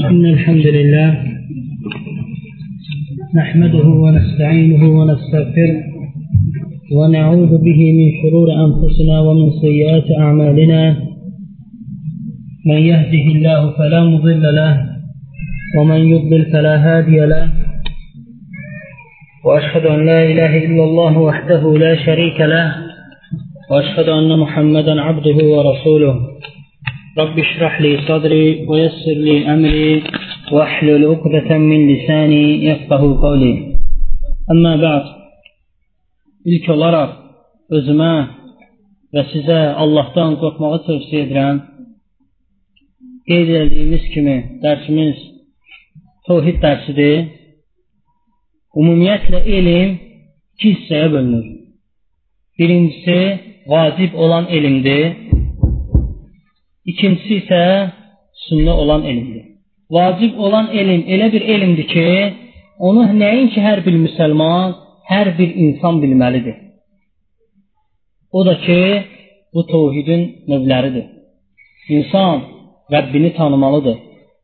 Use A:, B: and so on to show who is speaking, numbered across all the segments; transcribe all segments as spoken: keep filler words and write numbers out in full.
A: إن الحمد لله نحمده ونستعينه ونستغفره ونعوذ به من شرور أنفسنا ومن سيئات أعمالنا من يهده الله فلا مضل له ومن يضلل فلا هادي له وأشهد أن لا إله إلا الله وحده لا شريك له وأشهد أن محمدا عبده ورسوله رب اشرح لي صدري ويسر لي أمري واحلل عقدة من lisani yefqahu qawli. Amma ba'd. İlk olaraq özümə və sizə Allahdan qorxmağı tövsiyə edirəm. Qeyd edildiyimiz kimi dərsimiz təvhid dərsidir. Ümumiyyətlə elm iki hissəyə bölünür. Birincisi vacib olan elmdir. İkincisi isə sünnə olan elmdir. Vacib olan elm elə bir elmdir ki, onu nəinki hər bir müsəlman, hər bir insan bilməlidir. O da ki, bu təvhidin növləridir. İnsan Rəbbini tanımalıdır.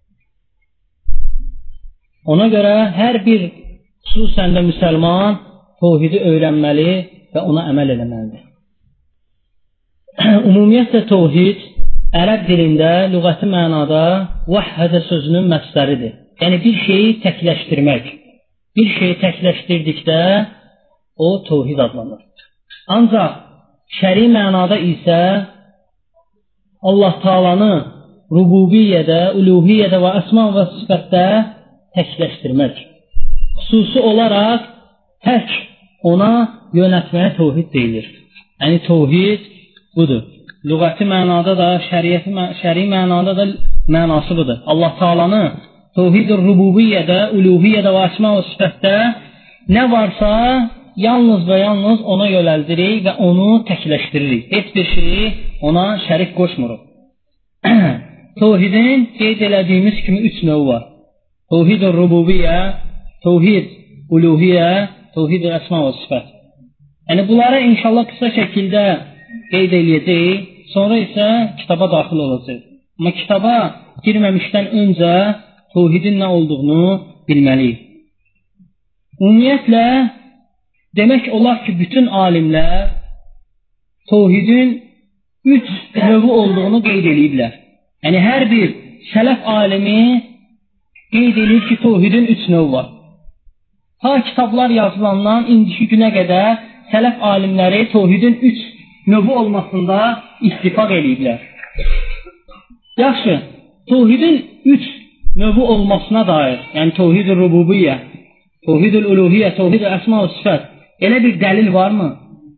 A: Ona görə hər bir xüsusən də müsəlman təvhidi öyrənməli və ona əməl etməlidir. Ümumiyyətlə təvhid ərəb dilində lüğəti mənada vəhhədə sözünün məsdəridir. Yəni bir şeyi təkləşdirmək. Bir şeyi təkləşdirdikdə o təvhid adlanır. Ancaq şəri mənada isə Allah Taala'nı rububiyyədə, uluhiyyədə və əsma və sifətdə təkləşdirmək. Xüsusi olaraq tək ona yönətməyə təvhid deyilir. Yəni təvhid budur. Lüğəti mənada da, şəriəti, şəri mənada da mənası budur. Allah Taala'nı təvhid-ül rububiyyədə, uluhiyyədə və əsma və sifətdə nə varsa yalnız və yalnız ona yönəldirik və onu təkləşdiririk. Heç bir şeyi ona şərik qoşmuruq. Təvhidin qeyd elədiyimiz kimi üç növü var. Təvhid-ül rububiyyə, təvhid uluhiyyə, təvhid-ül əsma və sifət. Yəni bunlara inşallah qısa şəkildə qeyd eləyəcəyik, sonra isə kitaba daxil olacaq. Amma kitaba girməmişdən öncə təvhidin nə olduğunu bilməliyik. Ümumiyyətlə, demək olar ki, bütün alimlər təvhidin üç növü olduğunu qeyd eləyiblər. Yəni, hər bir sələf alimi qeyd eləyib ki, təvhidin üç növü var. Ta kitablar yazılandan indiki günə qədər sələf alimləri təvhidin üç növü olmasında ittifaq eləyiblər. Yaxşı, təvhidin üç növü olmasına dair, yəni təvhid-ül rububiyyə, təvhid-ül uluhiyyə, təvhid-ül əsma və sifət, elə bir dəlil varmı?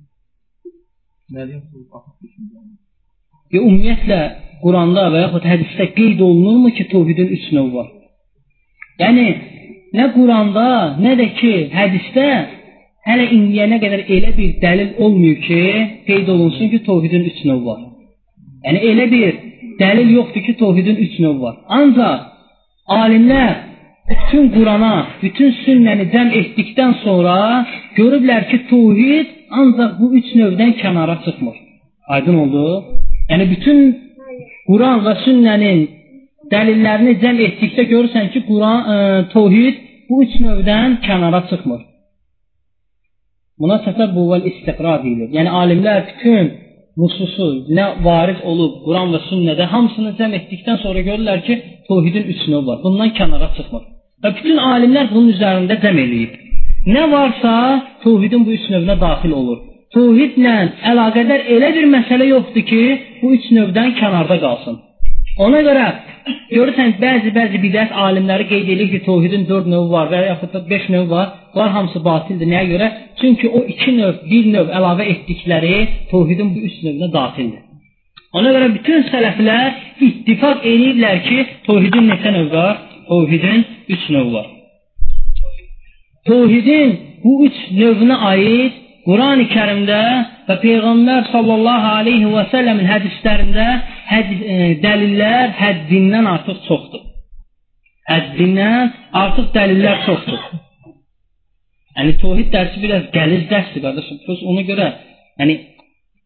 A: Ümumiyyətlə, Quranda və yaxud hədisdə qeyd olunurmu ki, təvhidin üç növü var? Yəni, nə Quranda, nə də ki, hədisdə hələ indiyənə qədər elə bir dəlil olmuyor ki, qeyd olunsun ki, təvhidin üç növü var. Yəni, elə bir dəlil yoxdur ki, təvhidin üç növü var. Ancaq alimlər bütün Qurana, bütün sünnəni cəm etdikdən sonra görüblər ki, təvhid ancaq bu üç növdən kənara çıxmır. Aydın oldu? Yəni, bütün Quran və sünnənin dəlillərini cəm etdikdə görürsən ki, Quran, ə, təvhid bu üç növdən kənara çıxmır. Buna təsəbbü və istiqra deyilir. Yəni, alimlər bütün nususu nə varid olub Quran və sünnədə hamısını cəm etdikdən sonra görürlər ki, təvhidin üç növü var. Bundan kənara çıxmır. Və bütün alimlər bunun üzərində cəm eləyib. Nə varsa təvhidin bu üç növünə daxil olur. Təvhidlə əlaqədar elə bir məsələ yoxdur ki, bu üç növdən kənarda qalsın. Ona görə görürsən, bəzi-bəzi bidət alimləri qeyd edir ki, təvhidin dörd növü var və yaxud da beş növü var. Bunlar hamısı batildir. Nəyə görə? Çünki o iki növ, bir növ əlavə etdikləri təvhidin bu üç növünə daxildir. Ona görə bütün sələflər ittifaq ediblər ki, təvhidin neçə növ var? Təvhidin üç növ var. Təvhidin bu üç növünə aid Quran-ı Kərimdə və Peyğəmbər sallallahu aleyhi və səlləmin hədislərində hədis, e, dəlillər həddindən artıq çoxdur. Həddindən artıq dəlillər çoxdur. Yəni, təvhid dərsi biraz gəliz dərsdir, qardaşım. Ona görə, yəni,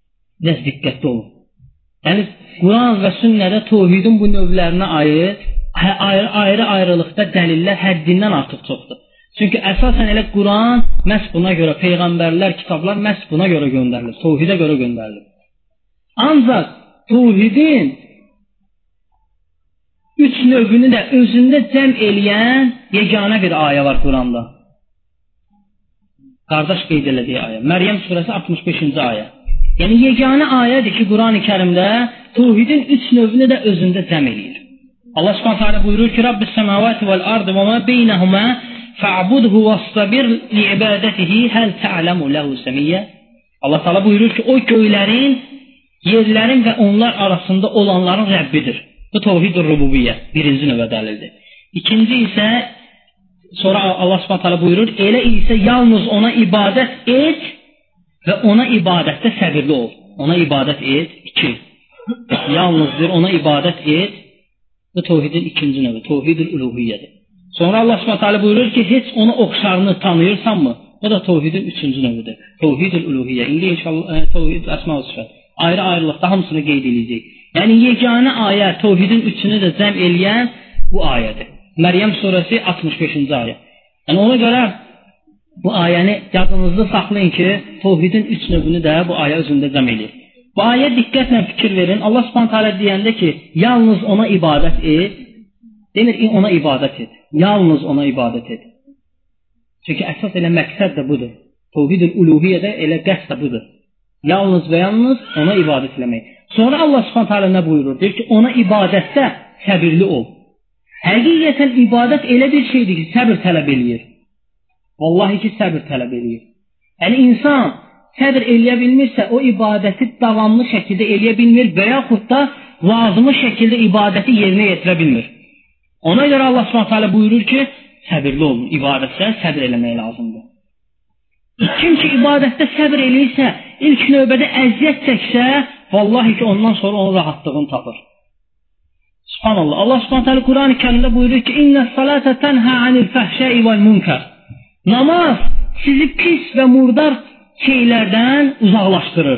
A: biraz diqqətli olun. Yəni, Quran və sünnədə təvhidin bu növlərinə aid ayrı-ayrılıqda dəlillər həddindən artıq çoxdur. Çünki əsasən elə Quran məhz buna görə, peyğəmbərlər, kitablar məhz buna görə göndərilir, təvhidə görə göndərilir. Ancaq təvhidin üç növünü də özündə cəm eləyən yeganə bir ayə var Quranda. Qardaş qeyd elədiyi ayə. Məryəm surəsi altmış beşinci ayə. Yəni yeganə ayədir ki, Quran-ı Kərimdə təvhidin üç növünü də özündə cəm eləyir. Allah Subhanahu taala buyurur ki: "Rabbis semavati vel ardı ve ma beynehuma fa'budhu vastabir li ibadatihi hal ta'lamu lahu samiyya." Allah Taala buyurur ki, o göylərin, yerlərin və onlar arasında olanların Rəbbidir. Bu təvhid-ül rububiyyə birinci növə dəlildir. İkinci isə sonra Allah Subhanahu taala buyurur, elə isə yalnız ona ibadət et və ona ibadətdə səbirli ol. Ona ibadət et. iki. Yalnızdır ona ibadət et. Bu təvhidin ikinci növü, təvhid-ül uluhiyyədir. Sonra Allah Subhanahu taala buyurur ki, heç ona oxşarını tanıyırsanmı? Bu da təvhidin üçüncü növüdür. Təvhid-ül uluhiyyə. İndi inşallah e, təvhid əsma-ı sifət. Ayrı-ayrılıqda hamısını qeyd edəcək. Yəni yeganə ayə təvhidin üçünü də cəm eləyən bu ayədir. Məryəm surəsi altmış beşinci ayə. Yəni ona görə bu ayəni yadınızda saxlayın ki, təvhidin üç növünü də bu ayə özündə cəm eləyir. Bu ayə diqqətlə fikir verin. Allah Subhanahu taala deyəndə ki, yalnız ona ibadət et, demir ki, ona ibadət et. Yalnız ona ibadət et. Çünki əsas elə məqsəd də budur. Təvhid-ül uluhiyyədə elə qəsd də budur. Yalnız və yalnız ona ibadət etmək. Sonra Allah Subhanahu taala nə buyurur? Deyir ki, ona ibadətdə səbirli ol. Həqiqətən ibadət elə bir şeydir ki, səbir tələb eləyir. Vallahi ki, səbir tələb eləyir. Yəni insan səbir eləyə bilmirsə, o ibadəti davamlı şəkildə eləyə bilmir və yaxud da lazımı şəkildə ibadəti yerinə yetirə bilmir. Ona görə Allah Subhanahu taala buyurur ki, səbirli olun, ibadətdə səbir eləmək lazımdır. Kim ki ibadətdə səbir eləyirsə, ilk növbədə əziyyət çəksə, vallahi ki, ondan sonra onun rahatlığını tapır. Subhanallah. Allah Subhanahu taala Quran-ı Kərimdə buyurur ki, "İnnes-salate tenha anil fahşai vel munkar." Namaz sizi pis və murdar şeylərdən uzaqlaşdırır.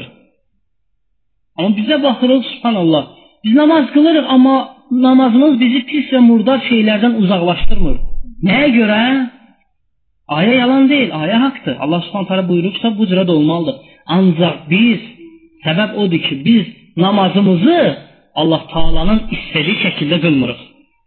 A: Amma bizə baxırıq, subhanallah. Biz namaz qılırıq, amma namazımız bizi pis və murdar şeylərdən uzaqlaşdırmır. Nəyə görə? Ayə yalan deyil, ayə haqdır. Allah Subhanahu taala buyurubsa bu cürə də olmalıdır. Ancaq biz, səbəb odur ki, biz namazımızı Allah Taala'nın istədiyi şəkildə qılmırıq.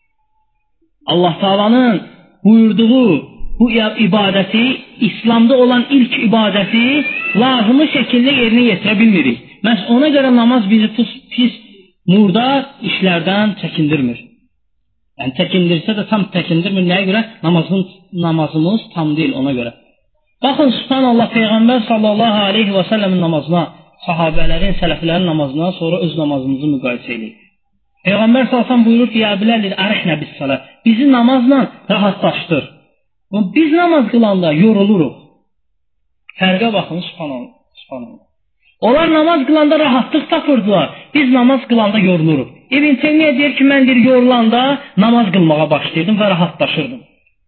A: Allah Taala'nın buyurduğu bu ibadəti, İslamda olan ilk ibadəti lazımı şəkildə yerinə yetirə bilmirik. Məhz ona görə namaz bizi pis, pis murdar işlərdən çəkindirmir. Yəni çəkindirsə də tam çəkindirmir. Nəyə görə? Namazın, namazımız tam deyil ona görə. Baxın, subhanallah, Peyğəmbər sallallahu aleyhi və səlləmin namazına, sahabələrin, sələflərin namazına, sonra öz namazımızı müqayisə edirik. Peyğəmbər sallallahu buyurur ki, ya biləlir, ərəhnə bis salə. Bizi namazla rahatlaşdır. Biz namaz qılanda yoruluruq. Fərqə baxın, subhanallah, subhanallah. Onlar namaz qılanda rahatlıq tapırdılar. Biz namaz qılanda yoruluruq. İbn Teymiyyə deyir ki, mən deyir, yorulanda namaz qılmağa başlayırdım və rahatlaşırdım.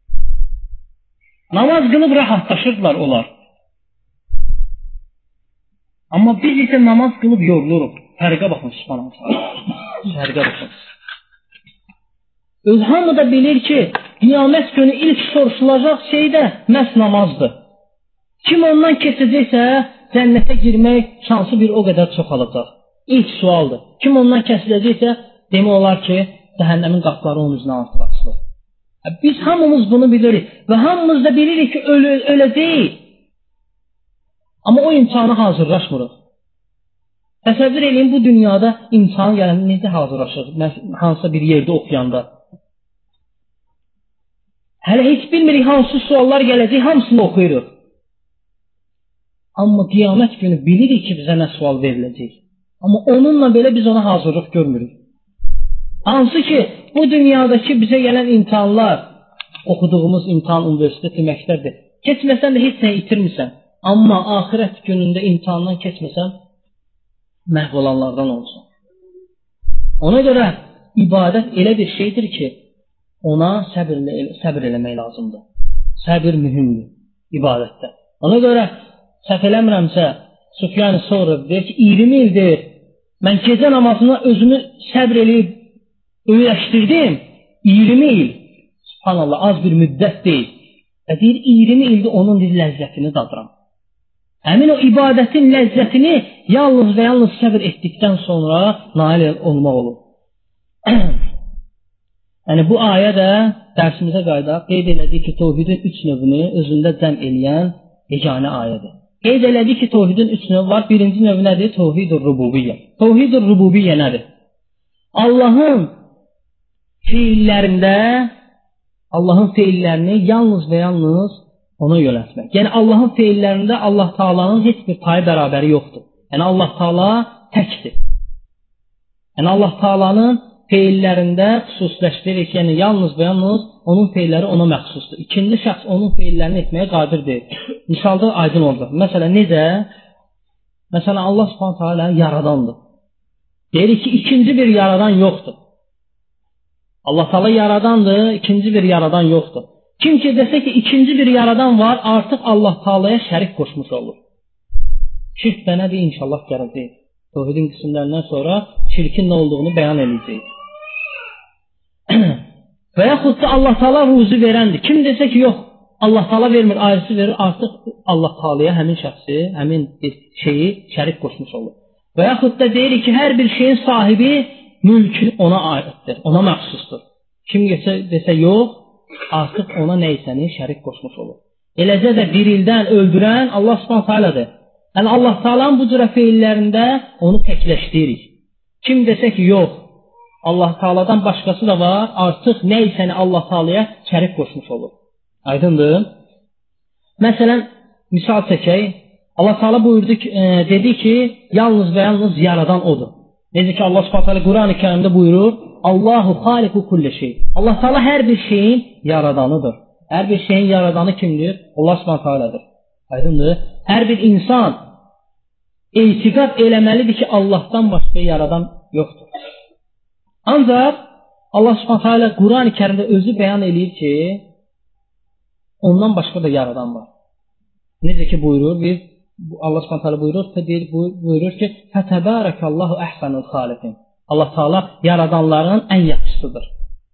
A: Namaz qılıb rahatlaşırdılar onlar. Amma biz isə namaz qılıb yoruluruq. Fərqə baxın, subhanallah. Fərqə baxın. Öz hamı da bilir ki, qiyamət günü ilk soruşulacaq şey də məhz namazdır. Kim ondan keçəcəksə, cənnətə girmək şansı bir o qədər çoxalacaq. İlk sualdır. Kim ondan kəsiləcəksə, demək olar ki, cəhənnəmin qapıları onun üzrə artıq açılır. Biz hamımız bunu bilirik və hamımız da bilirik ki, öl öləcəyik. Amma o imtihana hazırlaşmırıq. Təsəvvür edin, bu dünyada imtihan gələndə necə hazırlaşırıq? Hansısa bir yerdə oxuyanda. Hələ heç bilmirik hansı suallar gələcək, hamısını oxuyuruq. Amma qiyamət günü bilirik ki, bizə nə sual veriləcək. Amma onunla belə biz ona hazırlıq görmürük. Hansı ki, bu dünyadakı bizə gələn imtihanlar, oxuduğumuz imtihan, universiteti, məktəbdir. Keçməsən də heç nə itirmirsən. Amma axirət günündə imtihandan keçməsən, məhv olanlardan olsun. Ona görə ibadət elə bir şeydir ki, ona səbir, səbir eləmək lazımdır. Səbir mühümdür ibadətdə. Ona görə səhv eləmirəmsə, Süfyan sonra deyir ki, iyirmi ildir mən gecə namazına özümü səbr eləyib öyrəşdirdim. iyirmi il, subhanallah, az bir müddət deyil. Və deyir, iyirmi ildir onun bir ləzzətini dadıram. Həmin o ibadətin ləzzətini yalnız və yalnız səbir etdikdən sonra nail olmaq olur. Yəni bu ayə də dərsimizə qayıdaq, qeyd elədik ki, tövhidin üç növünü özündə cəm eləyən yeganə ayədir. Qeyd elədik ki, tövhidin üç növü var. Birinci növü nədir? Tövhid-ur rububiyyə. Tövhid-ur rububiyyə nədir? Allahın fiillərində Allahın feillərini yalnız və yalnız ona yönəltmək. Yəni Allahın feillərində Allah Taala'nın heç bir payı bərabəri yoxdur. Yəni Allah Taala təkdir. Yəni Allah Taala'nın feillərində xüsusiləşdirir ki, yəni yalnız və yalnız onun feilləri ona məxsusdur. İkinci şəxs onun feillərini etməyə qadir deyil. Misalda aydın olacaq. Məsələn, necə? Məsələn, Allah Subhanahu taala yaradandır. Deyir ki, ikinci bir yaradan yoxdur. Allah Taala yaradandır, ikinci bir yaradan yoxdur. Kim ki desə ki, ikinci bir yaradan var, artıq Allah Taala'ya şərik qoşmuş olur. Şirk də nədir? İnşallah gələcək. Tövhidin qismlərindən sonra şirkin nə olduğunu bəyan edəcəyik. Və yaxud da Allah Taala ruzi verəndir. Kim desə ki, yox, Allah Taala vermir, ayrısı verir, artıq Allah Taala'ya həmin şəxsi, həmin şeyi şərik qoşmuş olur. Və yaxud da deyir ki, hər bir şeyin sahibi mülkü ona aiddir, ona məxsusdur. Kim desə, desə yox, artıq ona nəysəni şərik qoşmuş olur. Eləcə də dirildən, öldürən Allah Subhanahu taala'dır. Yəni Allah Taala'nın bu cür feillərində onu təkləşdirir. Kim desə ki, yox, Allah Taala'dan başqası da var, artıq nəysəni Allah Taala'ya şərik qoşmuş olur. Aydındır? Məsələn, misal çəkək. Allah Taala buyurdu ki, e, dedi ki, yalnız və yalnız yaradan odur. Necə ki Allah Subhanahu taala Quran-ı Kərimdə buyurur, Allahu xaliqu kulli şey. Allah Taala hər bir şeyin yaradanıdır. Hər bir şeyin yaradanı kimdir? Allah Subhanahu taaladır. Aydındır? Hər bir insan etiqad eləməlidir ki, Allahdan başqa yaradan yoxdur. Ancaq Allah Subhanahu taala Quran-ı Kərimdə özü bəyan eləyir ki, ondan başqa da yaradan var. Necə ki buyurur, bir Allah Subhanahu taala buyurur, deyir, buyurur ki, "Fətəbarakallahu əhsanul xaliqin." Allah Taala yaradanların ən yaxşısıdır.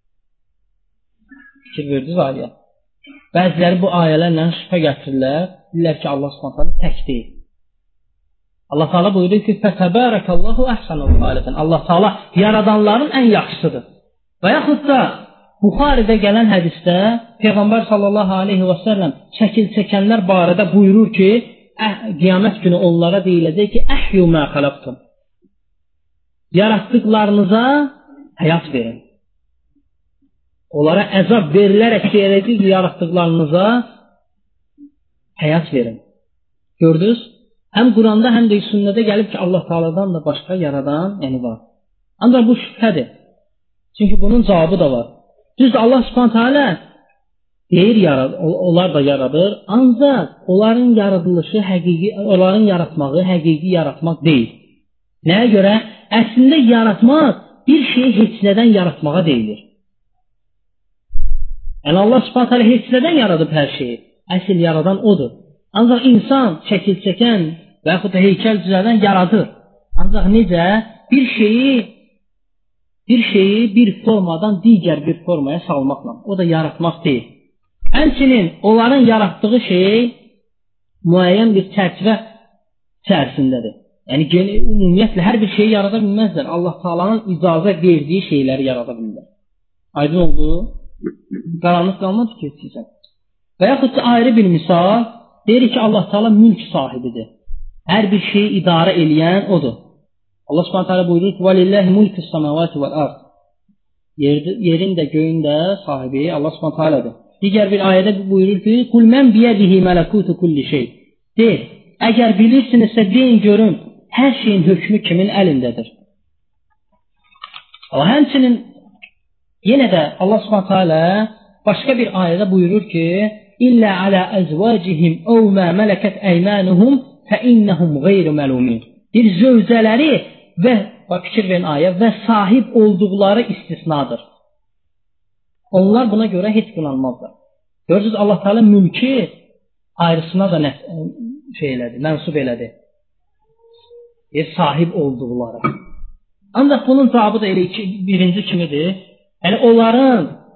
A: Fikir verdiniz ayəyə. Bəziləri bu ayələrlə şübhə gətirirlər, deyirlər ki, Allah Subhanahu taala tək deyil. Allah Taala buyurur ki, "Fətəbarakallahu əhsanul xaliqin." Allah Taala yaradanların ən yaxşısıdır. Və yaxud da Buxaridə gələn hədisdə Peyğəmbər sallallahu aleyhi və səlləm şəkil çəkənlər barədə buyurur ki, qiyamət günü onlara deyiləcək ki, "Əhyu mə xalaqtum." Yaratdıqlarınıza həyat verin. Onlara əzab verilərək deyiləcək ki, yaratdıqlarınıza həyat verin. Gördünüz? Həm Quranda, həm də sünnədə gəlib ki, Allah Taala'dan da başqa yaradan, yəni var. Ancaq bu şübhədir. Çünki bunun cavabı da var. Düzdür, Allah Subhanahu taala deyir, yarad, onlar da yaradır, ancaq onların yaradılışı həqiqi, onların yaratmağı həqiqi yaratmaq deyil. Nəyə görə? Əslində yaratmaq bir şeyi heç nədən yaratmağa deyilir. Yəni Allah Subhanahu taala heç nədən yaradıb hər şeyi. Əsl yaradan odur. Ancaq insan şəkil çəkən və yaxud da heykəl düzəldən yaradır. Ancaq necə? Bir şeyi bir şeyi bir formadan digər bir formaya salmaqla. O da yaratmaq deyil. Həmçinin onların yaratdığı şey müəyyən bir çərçivə içərisindədir. Yəni ümumiyyətlə hər bir şeyi yarada bilməzlər. Allah Taala'nın icazə verdiyi şeyləri yarada bilirlər. Aydın oldu? Qaranlıq qalmadı ki, sizə. Və yaxud da ayrı bir misal, deyir ki, Allah Taala mülk sahibidir. Hər bir şeyi idarə eləyən odur. Allah Subhanahu taala buyurur ki, "Valillahi mulkus semawati vel ard." Yerin də göyün də sahibi Allah Subhanahu taaladır. Digər bir ayədə buyurur ki, "Kul men biyadihi malakutu kulli şey." Deyir, əgər bilirsinizsə deyin görün, hər şeyin hökmü kimin əlindədir? O həmçinin yenə də Allah Subhanahu taala başqa bir ayədə buyurur ki, "İlla ala azvacihim aw ma malakat aymanuhum fa innahum ghayru malumin." Bir zövcələri və bax fikir verin ayə və sahib olduqları istisnadır. Onlar buna görə heç qınanmazlar. Görürsüz Allah Taala mülki ayrısına da nə şey elədi, mənsub elədi. Bir sahib olduqları. Ancaq bunun cavabı da elə iki, birinci kimidir. Yəni onların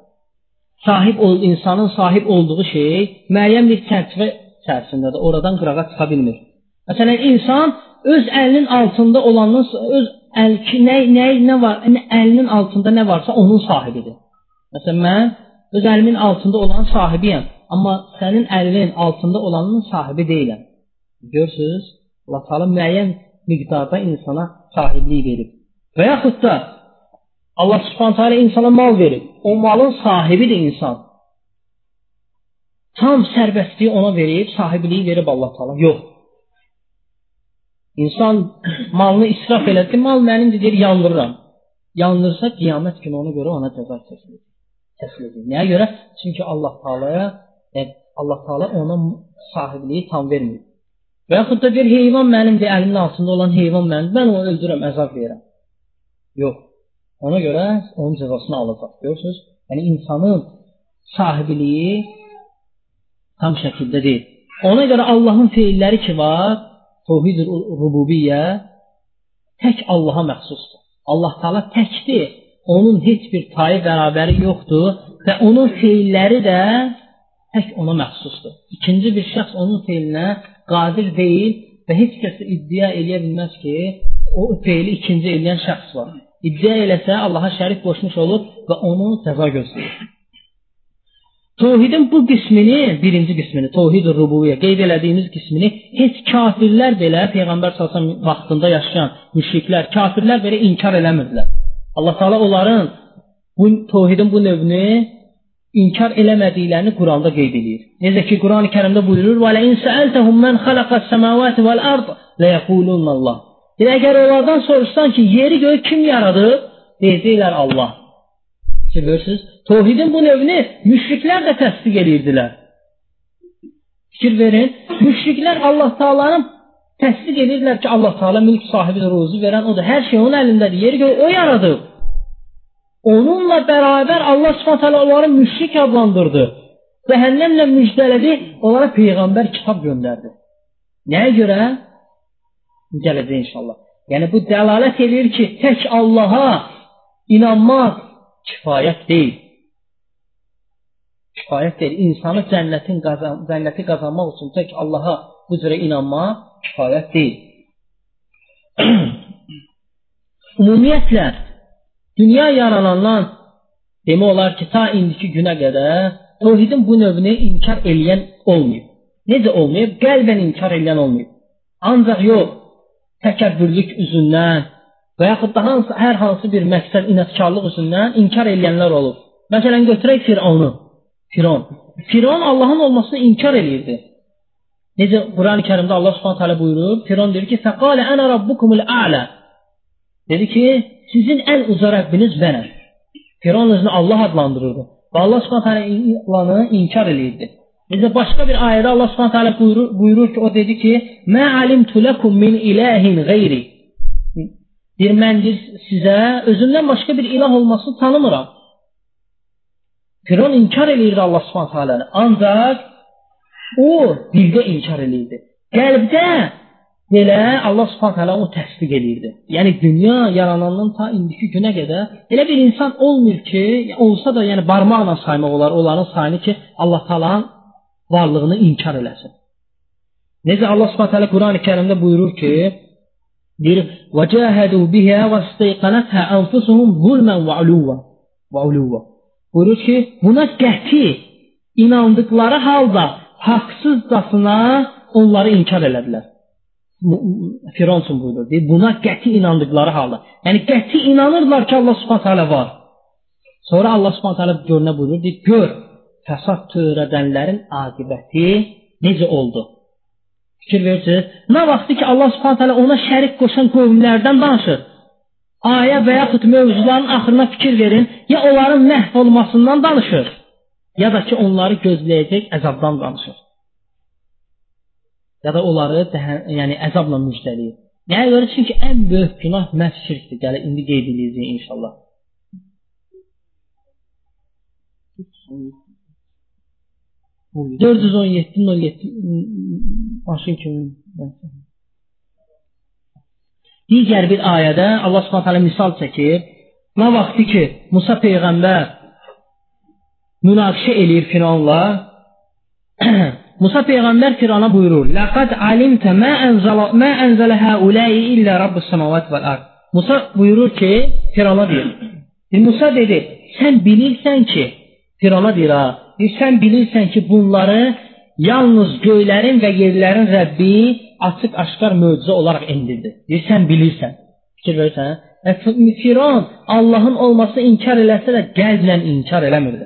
A: sahib ol, insanın sahib olduğu şey müəyyən bir çərçivə içərisindədir. Oradan qırağa çıxa bilmir. Məsələn, insan öz əlinin altında olanın, öz əl, nə, nə, nə var, əlinin altında nə varsa onun sahibidir. Məsələn, mən öz əlimin altında olan sahibiyəm, amma sənin əlinin altında olanın sahibi deyiləm. Görürsünüz, Allah Teala müəyyən miqdarda insana sahiblik verib. Və yaxud da Allah Subhanahu taala insana mal verib. O malın sahibidir insan. Tam sərbəstliyi ona verib, sahibliyi verib Allah Teala. Yox. İnsan malını israf elədi, mal mənimdir deyir, yandırıram. Yandırsa qiyamət günü ona görə ona cəza kəsilir. Kəsilir. Nəyə görə? Çünki Allah Teala'ya yəni Allah Teala ona sahibliyi tam vermir. Və yaxud da bir heyvan mənimdir, əlimin altında olan heyvan mənimdir, mən onu öldürürəm, əzab verirəm. Yox. Ona görə onun cəzasını alacaq. Görürsünüz? Yəni insanın sahibliyi tam şəkildə deyil. Ona görə Allahın feilləri ki var, Tevhid-i Rububiyyə tək Allaha məxsusdur. Allah Teala təkdir. Onun heç bir tayı bərabəri yoxdur və onun feilləri də tək ona məxsusdur. İkinci bir şəxs onun feilinə qadir deyil və heç kəs iddia eləyə bilməz ki, o feili ikinci eləyən şəxs var. İddia eləsə Allaha şərik qoşmuş olur və onu cəza gözləyir. Tevhidin bu qismini, birinci qismini, Tevhid-i Rububiyyə qeyd elədiyimiz qismini heç kafirlər belə, Peyğəmbər sallallahu əleyhi və səlləm vaxtında yaşayan müşriklər, kafirlər belə inkar eləmirdilər. Allah Teala onların bu tevhidin bu növünü inkar eləmədiklərini Quranda qeyd edir. Necə ki Quran-ı Kərimdə buyurur: "Və la in sa'altahum man xalaqas semawati vel ard la yaqulun Allah." Əgər onlardan soruşsan ki, yeri göy kim yaradıb? Deyəcəklər Allah. Görürsüz? Tevhidin bu növünü müşriklər də təsdiq edirdilər. Fikir verin, müşriklər Allah Taala'nın təsdiq edirdilər ki, Allah Taala mülk sahibidir, ruzi verən odur. Hər şey onun əlindədir. Yeri göy o yaradıb. Onunla bərabər Allah Subhanahu taala onları müşrik adlandırdı. Cəhənnəmlə müjdələdi, onlara peyğəmbər kitab göndərdi. Nəyə görə? Gələcək inşallah. Yəni bu dəlalət edir ki, tək Allaha inanmaq kifayət deyil. Kifayət deyil. İnsanı cənnətin qazan, cənnəti qazanmaq üçün tək Allaha bu cürə inanmaq kifayət deyil. Ümumiyyətlə dünya yaranandan demək olar ki, ta indiki günə qədər tevhidin bu növünü inkar eləyən olmayıb. Necə olmayıb? Qəlbən inkar eləyən olmayıb. Ancaq yox, təkəbbürlük üzündən və yaxud da hansı, hər hansı bir məqsəd inatkarlıq üzündən inkar eləyənlər olub. Məsələn, götürək Firavunu. Firavun. Firavun Allahın olmasını inkar eləyirdi. Necə Quran-ı Kərimdə Allah Subhanahu taala buyurur, Firavun deyir ki, "Fəqalə ana rabbukumul a'la." Dedi ki, sizin ən uca Rəbbiniz mənəm. Firavun özünü Allah adlandırırdı. Və Allah Subhanahu taala inkar eləyirdi. Necə başqa bir ayədə Allah Subhanahu taala buyurur, buyurur ki, o dedi ki, "Mə alimtu lekum min ilahin gayri." Deyir, mən sizə özümdən başqa bir ilah olmasını tanımıram. Firavun inkar eləyirdi Allah Subhanahu taala'nı. Ancaq o dildə inkar eləyirdi. Qəlbdə belə Allah Subhanahu taala onu təsdiq eləyirdi. Yəni dünya yaranandan ta indiki günə qədər elə bir insan olmur ki, olsa da yəni barmaqla saymaq olar onların sayını ki, Allah Taala'nın varlığını inkar eləsin. Necə Allah Subhanahu taala Quran-ı Kərimdə buyurur ki, deyir: "Vəcahadu biha vastayqanatha anfusuhum zulman və uluva." Və uluva. Buyurur ki, buna qəti inandıkları halda haqsızcasına onları inkar elədilər. Firavun buyurur. Deyir, buna qəti inandıkları halda. Yəni qəti inanırlar ki, Allah Subhanahu taala var. Sonra Allah Subhanahu taala görünə buyurur, deyir, gör fəsad törədənlərin aqibəti necə oldu? Fikir verirsiniz? Nə vaxtı ki Allah Subhanahu taala ona şərik qoşan qövmlərdən danışır. Ayə və yaxud mövzuların axırına fikir verin, ya onların məhv olmasından danışır, ya da ki onları gözləyəcək əzabdan danışır. Ya da onları yəni əzabla müjdələyir. Nəyə görə? Çünki ən böyük günah məhv şirkdir. Gələ indi qeyd edəcəyik inşallah. dörd yüz on yeddi nol yeddi maşın kimi. Digər bir ayədə Allah Subhanahu taala misal çəkir. Nə vaxtı ki Musa peyğəmbər
B: münaqişə eləyir Firavunla. Musa peyğəmbər Firavuna buyurur: "Laqad alimta ma anzala ma anzala haula'i illa rabbus semawati vel ard." Musa buyurur ki, Firavuna deyir. Musa dedi: "Sən bilirsən ki, Firavuna deyir ha, sən bilirsən ki, bunları yalnız göylərin və yerlərin Rəbbi açıq-aşkar möcüzə olaraq endirdi." Deyir, sən bilirsən. Fikir verirsən? Firavun Allahın olmasını inkar eləsə də qəlblə inkar eləmirdi.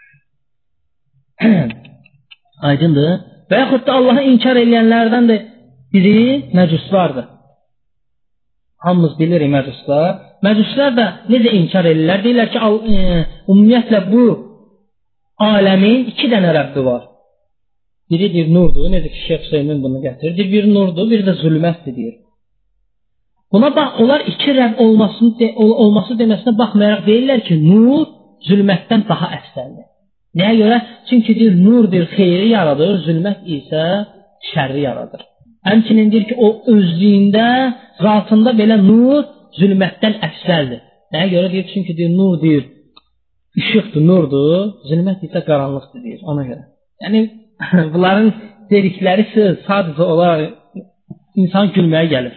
B: Aydındır? Və yaxud da Allahı inkar edənlərdən də biri məcuslardır. Hamımız bilirik məcuslar. Məcuslar da necə inkar edirlər? Deyirlər ki, e, ümumiyyətlə bu aləmin iki dənə Rəbbi var. Biridir nurdur, necə ki Şeyx Hüseynin bunu gətirir. Biri nurdur, biri də zülmətdir deyir. Buna bax, onlar iki Rəbb olmasını de, ol, olması deməsinə baxmayaraq deyirlər ki, nur zülmətdən daha əfsəldir. Nəyə görə? Çünki deyir, nur deyir, xeyri yaradır, zülmət isə şərri yaradır. Həmçinin deyir ki, o özlüyündə, zatında belə nur zülmətdən əfsəldir. Nəyə görə? Deyir, çünki deyir, nur deyir, işıqdır, nurdur, zülmət isə qaranlıqdır deyir, ona görə. Yəni, bunların dedikləri söz sadəcə olaraq insan gülməyə gəlir.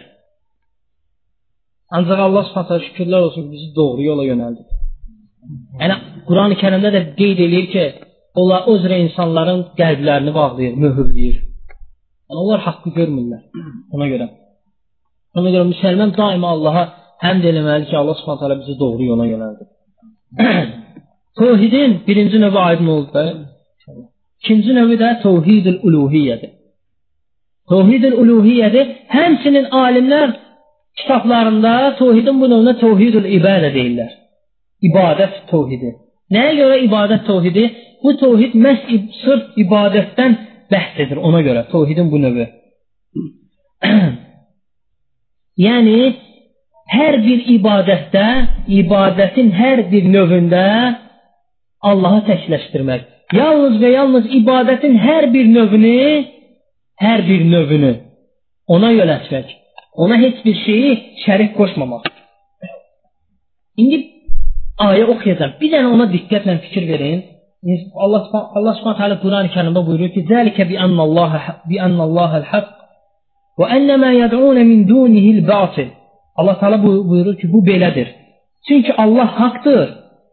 B: Ancaq Allah Subhanahu şükürlər olsun bizi doğru yola yönəldir. Yəni Quran-ı Kərimdə də qeyd edir ki, onlar o cürə insanların qəlblərini bağlayır, möhürləyir. Yəni onlar haqqı görmürlər ona görə. Ona görə müsəlman daima Allaha həmd eləməli ki, Allah Subhanahu bizi doğru yola yönəldir. Tövhidin birinci növü aydın oldu da. İkinci növü də Tövhid-ül Uluhiyyədir. Tövhid-ül Uluhiyyədir. Həmçinin alimlər kitablarında Tövhidin bu növünə Tövhid-ül İbadə deyirlər. İbadət tövhidi. Nəyə görə ibadət tövhidi? Bu tövhid məhz sırf ibadətdən bəhs edir ona görə. Tövhidin bu növü. Yəni hər bir ibadətdə, ibadətin hər bir növündə Allahı təkləşdirmək. Yalnız və yalnız ibadətin hər bir növünü, hər bir növünü ona yönəltmək. Ona heç bir şeyi şərik qoşmamaq. İndi ayə oxuyacaq. Bir dənə ona diqqətlə fikir verin. Allah Allah Subhanahu taala Quran-ı Kərimdə buyurur ki: "Zəlikə bi annallaha bi annallaha'l haqq və annama yad'un min dunihi'l batil." Allah Taala buyurur ki, bu belədir. Çünki Allah haqqdır.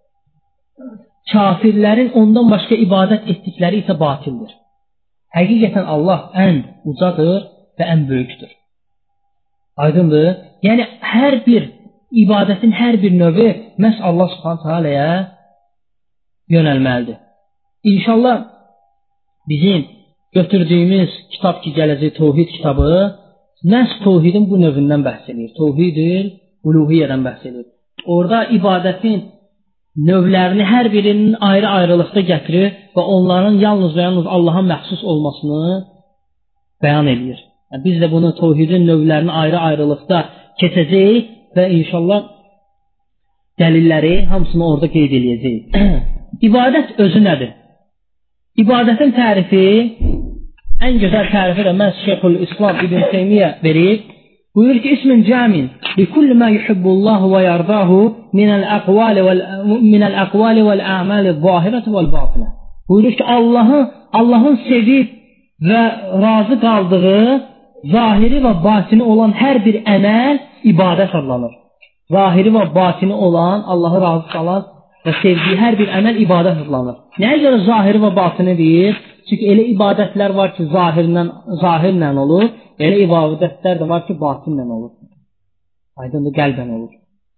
B: Kafirlərin ondan başqa ibadət etdikləri isə batildir. Həqiqətən Allah ən ucadır və ən böyükdür. Aydındır? Yəni hər bir ibadətin hər bir növü məhz Allah Subhanahu taala'ya yönəlməlidir. İnşallah bizim götürdüyümüz kitab ki gələcək Tövhid kitabı məhz Tövhidin bu növündən bəhs edir. Tövhid-ül Uluhiyyədən bəhs edir. Orada ibadətin növlərini hər birinin ayrı-ayrılıqda gətirir və onların yalnız və yalnız Allaha məxsus olmasını bəyan edir. Yəni, biz də bunu Tövhidin növlərini ayrı-ayrılıqda keçəcəyik və inşallah dəlilləri hamısını orada qeyd edəcəyik. İbadət özü nədir? İbadətin tərifi, ən gözəl tərifi də məhz Şeyxülislam İbn Teymiyyə verir. Buyurur ki, ismin camin li kulli ma yuhibbullahu və yardahu minəl əqvali vəl minəl əqvali vəl a'mali zahirati vəl batinə. Buyurur ki, Allahı Allahın sevib və razı qaldığı zahiri və batini olan hər bir əməl ibadət adlanır. Zahiri və batini olan, Allahı razı qalan və sevdiyi hər bir əməl ibadət adlanır. Nəyə görə zahiri və batini deyir? Çünki elə ibadətlər var ki, zahirlə, zahirlə olur, elə ibadətlər də var ki, batinlə olur. Aydındır, qəlbən olur.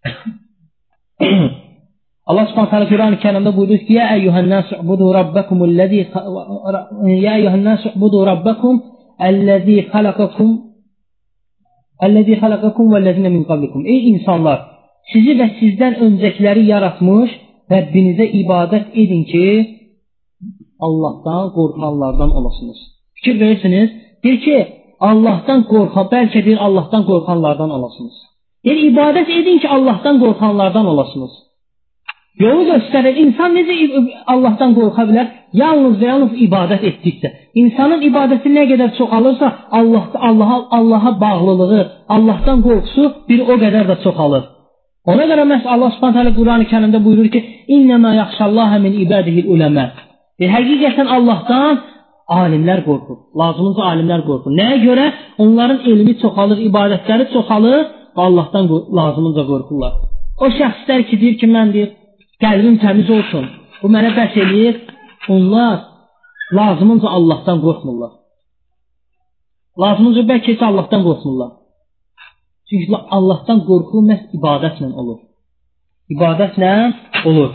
B: Allah Subhanahu taala Quran-ı Kərimdə buyurur ki: "Ya eyyuhan-nas ubudu rabbakumul-lezî ya eyyuhan-nas ubudu rabbakum el-lezî xalaqakum el-lezî xalaqakum vel-lezîne min qablikum." Ey insanlar, sizi və sizdən öncəkiləri yaratmış Rəbbinizə ibadət edin ki, Allahdan qorxanlardan olasınız. Fikir verirsiniz, deyir ki, Allahdan qorxan, bəlkə deyir Allahdan qorxanlardan olasınız. Yəni ibadət edin ki, Allahdan qorxanlardan olasınız. Yolu göstərir, insan necə Allahdan qorxa bilər? Yalnız və yalnız ibadət etdikdə. İnsanın ibadəti nə qədər çoxalırsa, Allah Allaha Allaha bağlılığı, Allahdan qorxusu bir o qədər də çoxalır. Ona görə məhz Allah Subhanahu taala Qurani Kərimdə buyurur ki: "İnnema yaxşallaha min ibadihi'l ulema." E, həqiqətən Allahdan alimlər qorxur. Lazımınca alimlər qorxur. Nəyə görə? Onların elmi çoxalır, ibadətləri çoxalır və Allahdan lazımınca qorxurlar. O şəxslər ki, deyir ki, mən deyir, qəlbim təmiz olsun, bu mənə bəs eləyir, onlar lazımınca Allahdan qorxmurlar. Lazımınca bəlkə heç Allahdan qorxmurlar. Çünki Allahdan qorxu məhz ibadətlə olur. İbadətlə olur.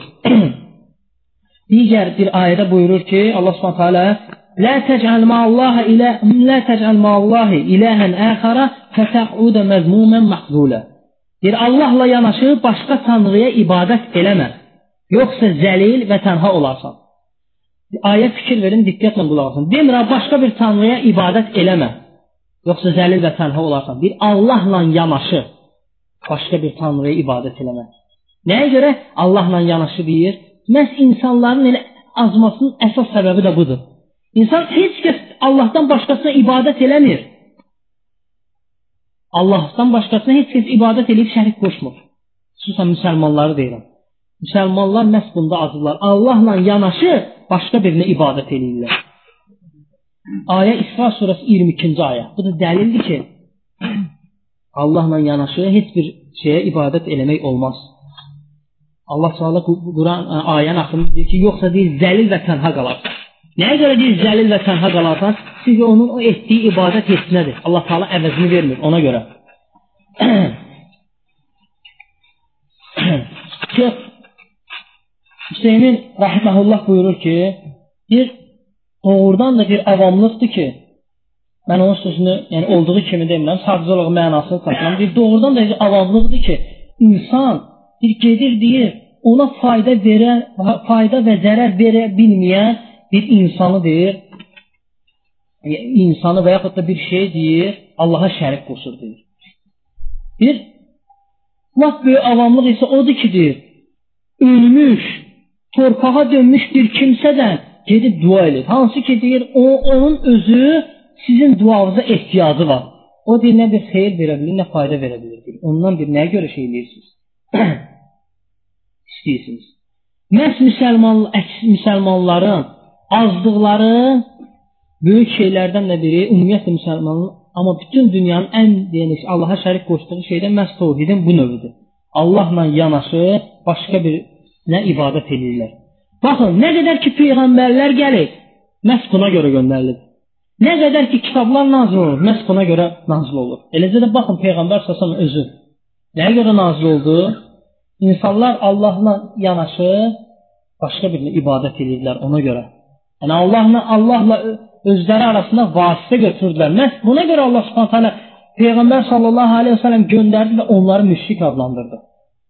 B: Digər bir ayədə buyurur ki, Allah Subhanahu taala "La tec'al ma'allahi ilahan la tec'al ma'allahi ilahan akhara fata'uda mazmuman mahzula." Deyir, Allahla yanaşı başqa tanrıya ibadət eləmə, yoxsa zəlil və tənha olarsan. Ayə fikir verin, diqqətlə qulaq asın. Demirəm, başqa bir tanrıya ibadət eləmə, yoxsa zəlil və tənha olarsan. Bir Allahla yanaşı başqa bir tanrıya ibadət eləmə. Nəyə görə Allahla yanaşı deyir? Məhz insanların elə azmasının əsas səbəbi də budur. İnsan heç kəs Allahdan başqasına ibadət eləmir. Allahdan başqasına heç kəs ibadət edib şərik qoşmur. Xüsusən müsəlmanları deyirəm. Müsəlmanlar məhz bunda azdılar. Allahla yanaşı başqa birinə ibadət edirlər. Ayə İsra surəsi iyirmi ikinci ayə. Bu da dəlildir ki, Allahla yanaşı heç bir şeyə ibadət eləmək olmaz. Allah Teala Quran ayənin axırında deyir ki, yoxsa deyir zəlil və tənha qalarsan. Nəyə görə deyir zəlil və tənha qalarsan? Çünki onun o etdiyi ibadət heç nədir. Allah Teala əvəzini vermir ona görə. Şeyx Hüseynin rahimehullah buyurur ki, bir doğrudan da bir avamlıqdır ki, mən onun sözünü, yəni olduğu kimi demirəm, sadəcə olaraq mənasını tapıram. Bir doğrudan da bir avamlıqdır ki, insan bir gedir deyir, ona fayda verə, fayda və zərər verə bilməyən bir insanı deyir, insanı və yaxud da bir şey deyir, Allaha şərik qoşur deyir. Bir laf böyük avamlıq isə odur ki, deyir, ölmüş, torpağa dönmüş bir kimsədən gedib dua edir. Hansı ki, deyir, o, onun özü sizin duanıza ehtiyacı var. O deyir, nə bir xeyir verə bilir, nə fayda verə bilir. Deyir. Ondan bir nəyə görə şey edirsiniz? İstəyirsiniz. Məhz müsəlman, müsəlmanların azdıqları böyük şeylərdən də biri, ümumiyyətlə müsəlmanın, amma bütün dünyanın ən deyəniş, Allaha şərik qoşduğu şeydən məhz tövhidin bu növüdür. Allahla yanaşı başqa bir nə ibadət edirlər. Baxın, nə qədər ki peyğəmbərlər gəlir, məhz buna görə göndərilir. Nə qədər ki kitablar nazil olur, məhz buna görə nazil olur. Eləcə də baxın peyğəmbər səsən özü nəyə görə nazil oldu? İnsanlar Allahla yanaşı başqa birinə ibadət edirlər ona görə. Yəni Allahla Allahla özləri arasında vasitə götürdülər. Məhz buna görə Allah Subhanahu taala peyğəmbər sallallahu əleyhi və səlləm göndərdi və onları müşrik adlandırdı.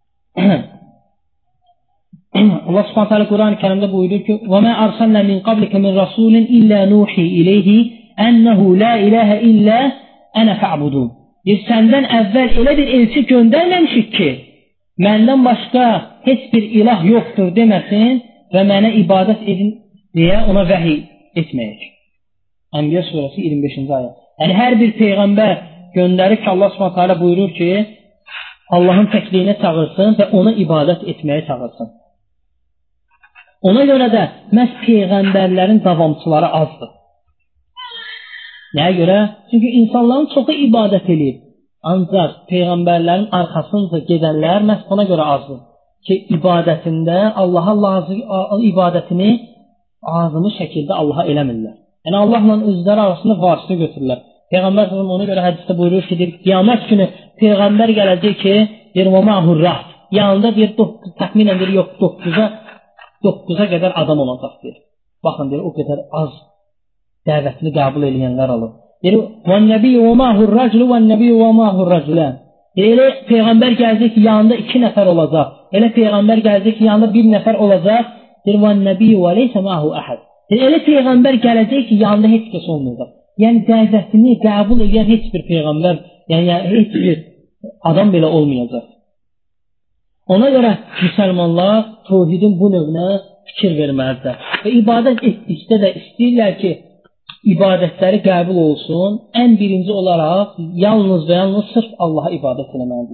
B: Allah Subhanahu taala Qurani-Kərimdə buyurur ki: "Və mə arsalna min qablika min rasulin illə nuhi ileyhi ennehu la ilahe illa ana fa'budun." Biz səndən əvvəl elə bir elçi göndərməmişik ki, məndən başqa heç bir ilah yoxdur deməsin və mənə ibadət edin deyə ona vəhiy etməyək. Ənbiya surəsi iyirmi beşinci ayə. Yəni hər bir peyğəmbər göndərir ki, Allah Subhanahu taala buyurur ki, Allahın təkliyinə çağırsın və ona ibadət etməyə çağırsın. Ona görə də məhz peyğəmbərlərin davamçıları azdır. Nəyə görə? Çünki insanların çoxu ibadət edir. Ancaq peyğəmbərlərin arxasınca gedənlər məhz buna görə azdır. Ki, ibadətində Allaha lazım ibadətini azımı şəkildə Allaha eləmirlər. Yəni Allahla özləri arasında vasitə götürürlər. Peyğəmbər sallallahu ona görə hədisdə buyurur ki, deyir, qiyamət günü peyğəmbər gələcək ki, deyir, "Və ma'hurrat." Yanında deyir, təxminən deyir, yox, doqquza doqquza qədər adam olacaq deyir. Baxın deyir, o qədər az dəvətini qəbul edənlər olur. Deyir, "Və nəbiyyu və ma'hurraculu və nəbiyyu və ma'hurraculan." Elə peyğəmbər gələcək ki, yanında iki nəfər olacaq. Elə peyğəmbər gələcək ki, yanında bir nəfər olacaq. Deyir, "Və nəbiyyu və leysə ma'hu ahad." Elə peyğəmbər gələcək ki, yanında heç kəs olmayacaq. Yəni dəvətini qəbul edən heç bir peyğəmbər, yəni heç bir adam belə olmayacaq. Ona görə müsəlmanlar tövhidin bu növünə fikir verməlidirlər. Və ibadət etdikdə də istəyirlər ki, ibadətləri qəbul olsun. Ən birinci olaraq yalnız və yalnız sırf Allaha ibadət etməlidirlər.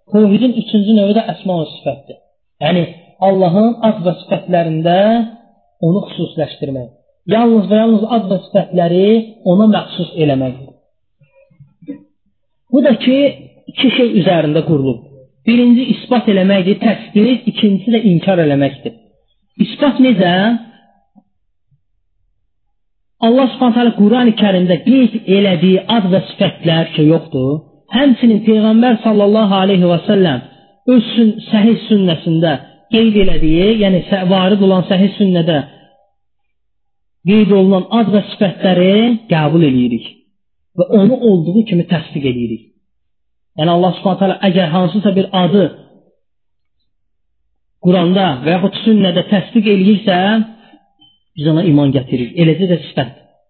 B: Tövhidin üçüncü növü də əsma və sifətdir. Yəni Allahın ad və sifətlərində onu xüsusiləşdirmək. Yalnız və yalnız ad və sifətləri ona məxsus eləməkdir. Bu da ki, iki şey üzərində qurulub. Birinci isbat eləməkdir, təsdiq, ikincisi də inkar eləməkdir. İsbat necə? Allah Subhanahu taala Quran-ı Kərimdə qeyd elədiyi ad və sifətlər ki, yoxdur. Həmçinin Peyğəmbər sallallahu aleyhi və səlləm öz səhih sünnəsində qeyd elədiyi, yəni varid olan səhih sünnədə qeyd olunan ad və sifətləri qəbul edirik və onu olduğu kimi təsdiq edirik. Yəni Allah Subhanahu taala əgər hansısa bir adı Quranda və yaxud sünnədə təsdiq eləyirsə, biz ona iman gətiririk. Eləcə də sifət.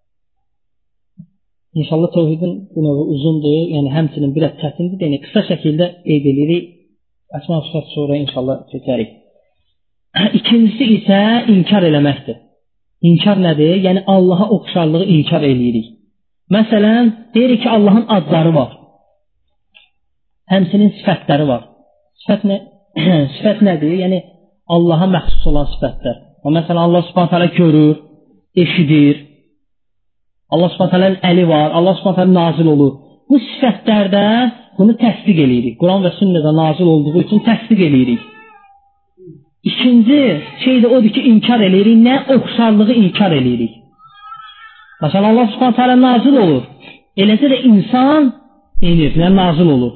B: İnşallah tövhidin bu növü uzundur, yəni həmçinin biraz çətindir, yəni qısa şəkildə qeyd edirik. Əsma və sifət sonra inşallah keçərik. İkincisi isə inkar eləməkdir. İnkar nədir? Yəni Allaha oxşarlığı inkar eləyirik. Məsələn, deyirik ki, Allahın adları var. Həmçinin sifətləri var. Sifət, nə? Sifət nədir? Yəni Allaha məxsus olan sifətlər. Məsələn, Allah Subhanahu taala görür, eşidir. Allah Subhanahu taala'nın əli var. Allah Subhanahu taala nazil olur. Bu sifətlərdə bunu təsdiq eləyirik. Quran və sünnədə nazil olduğu üçün təsdiq eləyirik. İkinci şey də odur ki, inkar eləyirik. Nə? Oxşarlığı inkar eləyirik. Məsələn, Allah Subhanahu taala nazil olur. Eləcə də insan enir, nə nazil olur.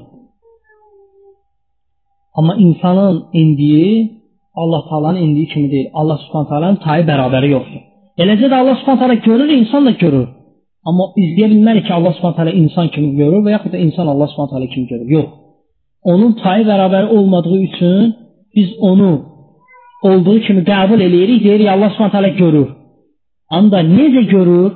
B: Amma insanın indiyi Allah Taala'nın indiyi kimi deyil. Allah Subhanahu taala'nın tayı bərabəri yoxdur. Eləcə də Allah Subhanahu taala görür, insan da görür. Amma izləyə bilmərik ki, Allah Subhanahu taala insan kimi görür və yaxud da insan Allah Subhanahu taala kimi görür. Yox. Onun tayı bərabəri olmadığı üçün biz onu olduğu kimi qəbul eləyirik, deyirik Allah Subhanahu taala görür. Ancaq necə görür?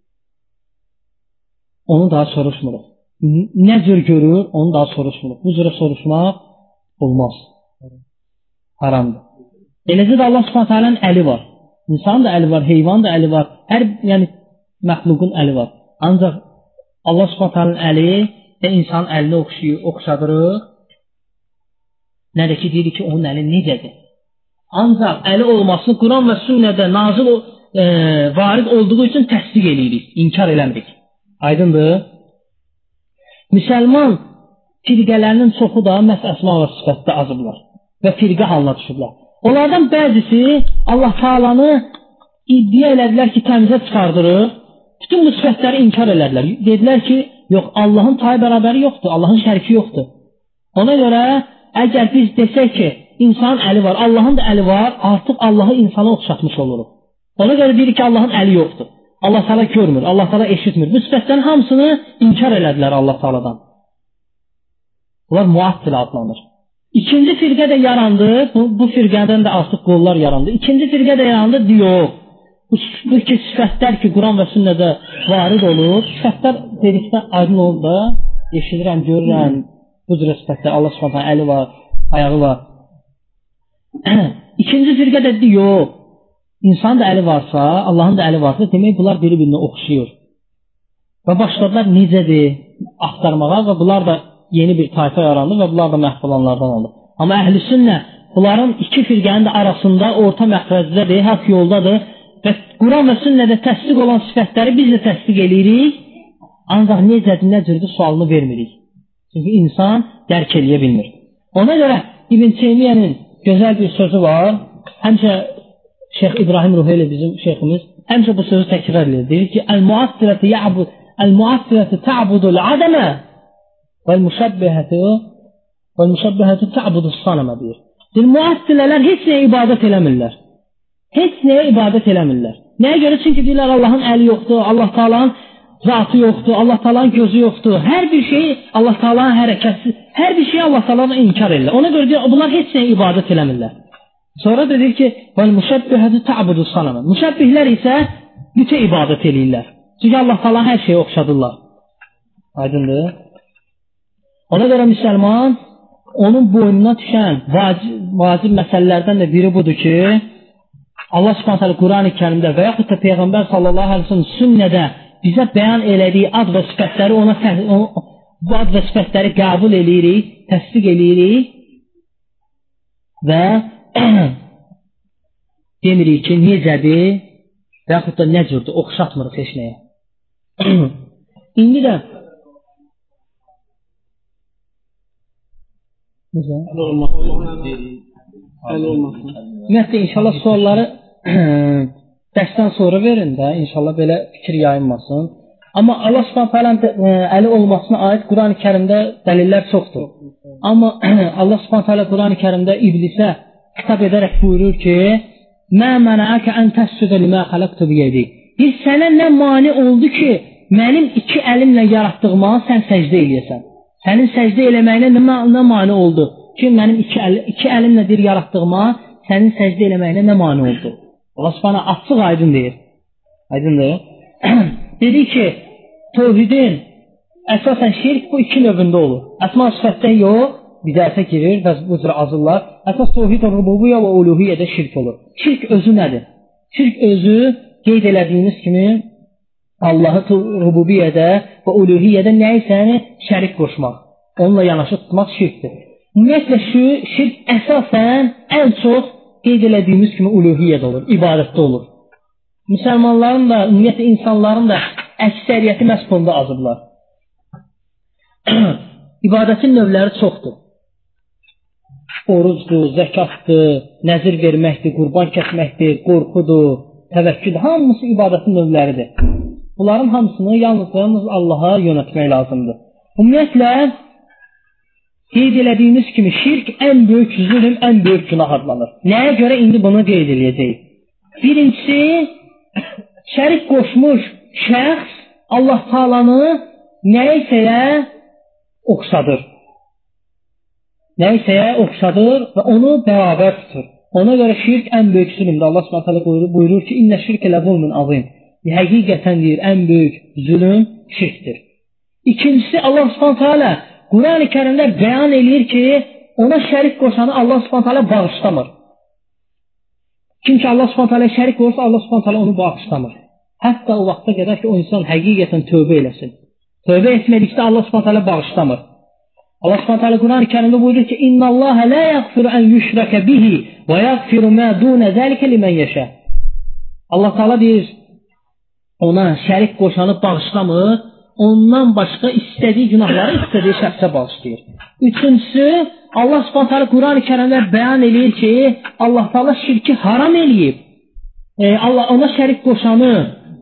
B: Onu daha soruşmuruq. Nə cür görür? Onu daha soruşmuruq. Bu cürə soruşmaq olmaz. Haramdır. Eləcə də Allah Subhanahu taala'nın əli var. İnsanın da əli var, heyvanın da əli var. Hər yəni məxluqun əli var. Ancaq Allah Subhanahu taala'nın əli və insanın əlinə oxşayır, oxşadırıq. Nə də ki deyirik ki, onun əli necədir? Ancaq əli olmasını Quran və sünnədə nazil e, varid olduğu üçün təsdiq eləyirik, inkar eləmirik. Aydındır? Müsəlman firqələrinin çoxu da məhz əsma və sifətdə azıblar və firqə halına düşüblər. Onlardan bəzisi Allah Taala'nı iddia elədilər ki, təmizə çıxardırır. Bütün bu sifətləri inkar elədilər. Dedilər ki, yox, Allahın tayı bərabəri yoxdur, Allahın şəriki yoxdur. Ona görə əgər biz desək ki, insanın əli var, Allahın da əli var, artıq Allahı insana oxşatmış oluruq. Ona görə deyirik ki, Allahın əli yoxdur. Allah Taala görmür, Allah Taala eşitmir. Bu sifətlərin hamısını inkar elədilər Allah Taala'dan. Bunlar muattil adlanır. İkinci firqə də yarandı, bu, bu firqədən də artıq qollar yarandı. İkinci firqə də yarandı, diyor. Bu, bu ki, sifətlər ki, Quran və sünnədə varid olur, sifətlər dedikdə aydın olub da, eşidirəm, görürəm, bu cürə sifətlər, Allah Subhanahu əli var, ayağı var. İkinci firqə də diyor, insan da əli varsa, Allahın da əli varsa, demək bunlar biri-birinə oxşuyur. Və başladılar necədir axtarmağa və bunlar da yeni bir tayfa yarandı və bunlar da məhv olanlardan oldu. Amma əhl-i sünnə bunların iki firqənin də arasında orta məxrəcdədir, haqq yoldadır və Quran və sünnədə təsdiq olan sifətləri biz də təsdiq edirik, ancaq necədir, nə cürdür sualını vermirik. Çünki insan dərk eləyə bilmir. Ona görə İbn Teymiyənin gözəl bir sözü var, həmçə Şeyx İbrahim Ruheyli bizim şeyximiz həmçə bu sözü təkrar edir. Deyir ki, Əl-Muattiləti ya'bud, Əl-Muattiləti ta'budul adəmə Vəl-Müşəbbihəti Vəl-Müşəbbihəti ta'budus sanəmə deyir. Deyir, muattilələr heç nəyə ibadət eləmirlər. Heç nəyə ibadət eləmirlər. Nəyə görə? Çünki deyirlər, Allahın əli yoxdur, Allah Taala'nın zatı yoxdur, Allah Taala'nın gözü yoxdur. Hər bir şey Allah Taala'nın hərəkəti, hər bir şey Allah Taala'nı inkar edirlər. Ona görə deyir, bunlar heç nəyə ibadət eləmirlər. Sonra da deyir ki, Vəl-Müşəbbihəti ta'budus sanəmə. Müşəbbihlər isə bütə ibadət eləyirlər. Çünki Allah Taala hər şeyi oxşadırlar. Aydındır? Ona görə müsəlman onun boynuna düşən vacib, vacib məsələlərdən də biri budur ki, Allah Subhanahu taala Quran-ı Kərimdə və yaxud da Peyğəmbər sallallahu əleyhi və səlləm sünnədə bizə bəyan elədiyi ad və sifətləri ona, bu ad və sifətləri qəbul eləyirik, təsdiq eləyirik və demirik ki, necədir və yaxud da nə cürdür, oxşatmırıq heç nəyə. İndi də necə? Ümumiyyətlə, inşallah sualları dərsdən sonra verin də, inşallah belə fikir yayınmasın. Amma Allah Subhanahu taalanın əli olmasına aid Quran-ı Kərimdə dəlillər çoxdur. Amma Allah Subhanahu taala Quran-ı Kərimdə iblisə xitab edərək buyurur ki: "Mə mənəəkə ən təscudə limə xalaqtu biyədi." Bir sənə nə mane oldu ki, mənim iki əlimlə yaratdığıma sən səcdə eləyəsən? Sənin səcdə eləməyinə nə, nə mane oldu ki, mənim iki, əl, iki əlimlə bir yaratdığıma sənin səcdə eləməyinə nə mane oldu? Allah Subhanahu açıq aydın deyir. Aydındır. Dedi ki, tövhidin əsasən şirk bu iki növündə olur. Əsma sifətdə yox, bidətə girir və bu cür azırlar. Əsas tövhid rububiyyə və uluhiyyədə şirk olur. Şirk özü nədir? Şirk özü qeyd elədiyimiz kimi Allahı rububiyyədə və uluhiyyədə nəyisəni şərik qoşmaq, onunla yanaşı tutmaq şirkdir. Ümumiyyətlə şu şirk əsasən ən çox qeyd elədiyimiz kimi uluhiyyədə olur, ibadətdə olur. Müsəlmanların da, ümumiyyətlə insanların da əksəriyyəti məhz bunda azıblar. İbadətin növləri çoxdur. Orucdur, zəkatdır, nəzir verməkdir, qurban kəsməkdir, qorxudur, təvəkküldür. Hamısı ibadətin növləridir. Bunların hamısını yalnız yalnız Allaha yönətmək lazımdır. Ümumiyyətlə, qeyd elədiyimiz kimi şirk ən böyük zülm, ən böyük günah adlanır. Nəyə görə indi bunu qeyd eləyəcəyik? Birincisi, şərik qoşmuş şəxs Allah Taalanı nəyisəyə oxşadır. Nəyisəyə oxşadır və onu bərabər tutur. Ona görə şirk ən böyük zülmdür. Allah Subhanahu taala buyurur ki, "İnnə şirkə ləzulmun azim." Həqiqətən deyir, ən böyük zülm şirkdir. İkincisi, Allah Subhanahu taala Quran-ı Kərimdə bəyan eləyir ki, ona şərik qoşanı Allah Subhanahu taala bağışlamır. Kim ki Allah Subhanahu taala şərik qoşsa, Allah Subhanahu taala onu bağışlamır. Hətta o vaxta qədər ki, o insan həqiqətən tövbə eləsin. Tövbə etmədikdə Allah Subhanahu taala bağışlamır. Allah Subhanahu taala Quran-ı Kərimdə buyurur ki: "İnnallaha la yaghfiru an yushraka bihi və yaghfiru ma dun zalika limen yasha." Allah Taala deyir, ona şərik qoşanı bağışlamır, ondan başqa istədiyi günahları istədiyi şəxsə bağışlayır. Üçüncüsü, Allah Subhanahu taala Quran-ı Kərimdə bəyan eləyir ki, Allah Taala şirki haram eləyib. E, Allah ona şərik qoşanı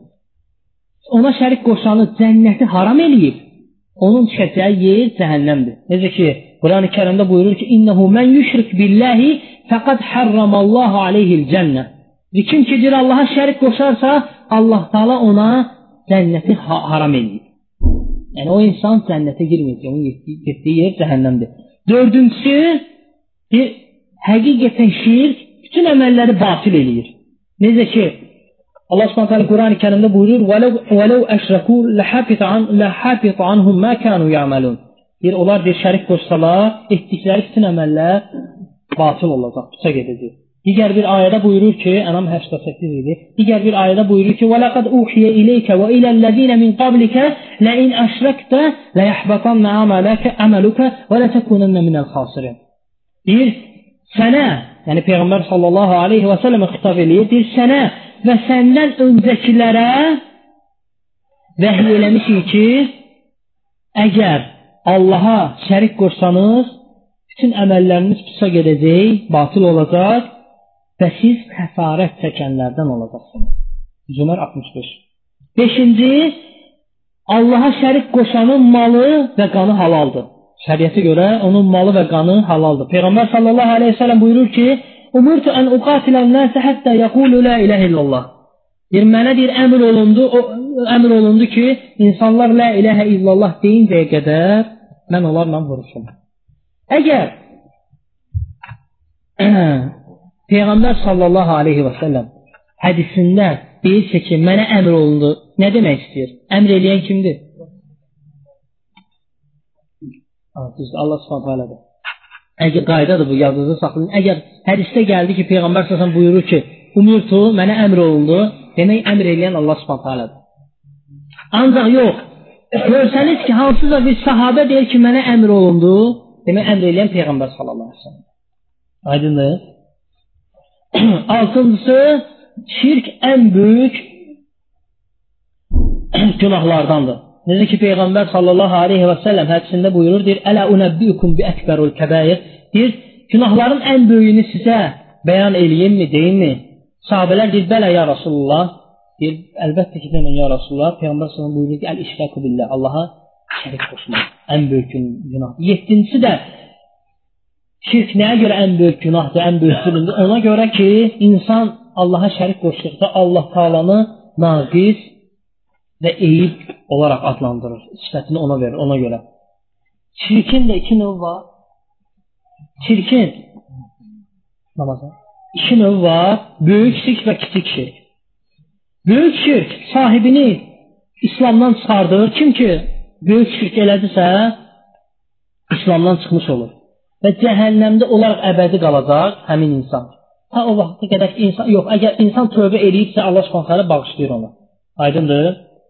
B: ona şərik qoşanı cənnəti haram eləyib. Onun düşəcəyi yer cəhənnəmdir. Necə ki, Quran-ı Kərimdə buyurur ki: "İnnehu men yushrik billahi faqad harramallahu aleyhi'l cennə." Kim ki deyir Allaha şərik qoşarsa, Allah Taala ona cənnəti ha haram eləyib. Yəni o insan cənnətə girməyəcək, onun getdiyi yer cəhənnəmdir. Dördüncüsü, bir həqiqətən şirk bütün əməlləri batil eləyir. Necə ki, Allah Subhanahu taala Quran-ı Kərimdə buyurur: "Vələv əşrəku ləhəbita an ləhəbita anhum ma kanu ya'malun." Bir onlar bir şərik qoşsalar, etdikləri bütün əməllər batil olacaq, puça gedəcək. Digər bir ayədə buyurur ki, Ənam səksən səkkiz idi. Digər bir ayədə buyurur ki: "Və laqad uhiyə ileykə və iləl-ləzîne min qablikə la'in əşrəkdə ləyəhbətanna amaluka amaluka və lətəkunanna minəl xasirin." Deyir, sənə, yəni Peyğəmbər sallallahu aleyhi və səlləmə xitab eləyir, deyir, sənə və səndən öncəkilərə vəhiy eləmişik ki, əgər Allaha şərik qoşsanız, bütün əməlləriniz puça gedəcək, batıl olacaq və siz xəsarət çəkənlərdən olacaqsınız. Zümər altmış beş. Beşinci, Allaha şərik qoşanın malı və qanı halaldır. Şəriətə görə onun malı və qanı halaldır. Peyğəmbər sallallahu aleyhi və səlləm buyurur ki, "Umurtu an uqatilən nəsə hətta yəqulu la ilahe illallah." Bir mənə deyir əmr olundu, o əmr olundu ki, insanlar la ilahe illallah deyincəyə qədər mən onlarla vuruşum. Əgər Peyğəmbər sallallahu aleyhi və səlləm hədisində deyirsə ki, mənə əmr olundu, nə demək istəyir? Əmr eləyən kimdir? Allah Subhanahu taalədir. Əgər qaydadır bu, yadınızda saxlayın. Əgər hədisdə gəldi ki, Peyğəmbər sallallahu əleyhi və səlləm buyurur ki, "Umurtu, mənə əmr olundu", demək əmr eləyən Allah Subhanahu taalədir. Ancaq yox,
A: görsəniz ki, hansısa bir sahabə deyir ki, mənə əmr olundu, demək əmr eləyən Peyğəmbər sallallahu əleyhi və səlləm. Aydındır? Altıncısı, şirk ən böyük günahlardandır. Necə ki, Peyğəmbər sallallahu aleyhi və səlləm hədisində buyurur, deyir, Ələ unəbbiukum bi əkbərul kəbəir, deyir, günahların ən böyüyünü sizə bəyan eləyim mi, deyim mi? Sahabələr deyir, bələ ya Rasulullah, deyir, əlbəttə ki, demən ya Rasulullah, Peyğəmbər sallallahu buyurur ki, əl-işrəku billah, Allaha şərik qoşmaq, ən böyük günah. Yettincisi də, şirk nəyə görə ən böyük günahdır, ən böyük zülümdür? Ona görə ki, insan Allaha şərik qoşduqda Allah Taalanı naqis və eyib olaraq adlandırır. Sifətini ona verir, ona görə. Şirkin də iki növ var. Şirkin namazı. İki növ var. Böyük şirk və kiçik şirk. Böyük şirk sahibini İslamdan çıxardır. Kim ki böyük şirk elədirsə İslamdan çıxmış olur. Və cəhənnəmdə olaraq əbədi qalacaq həmin insan. Ta o vaxta qədər ki, insan, yox, əgər insan tövbə eləyibsə Allah Subhanahu bağışlayır ona. Aydındır?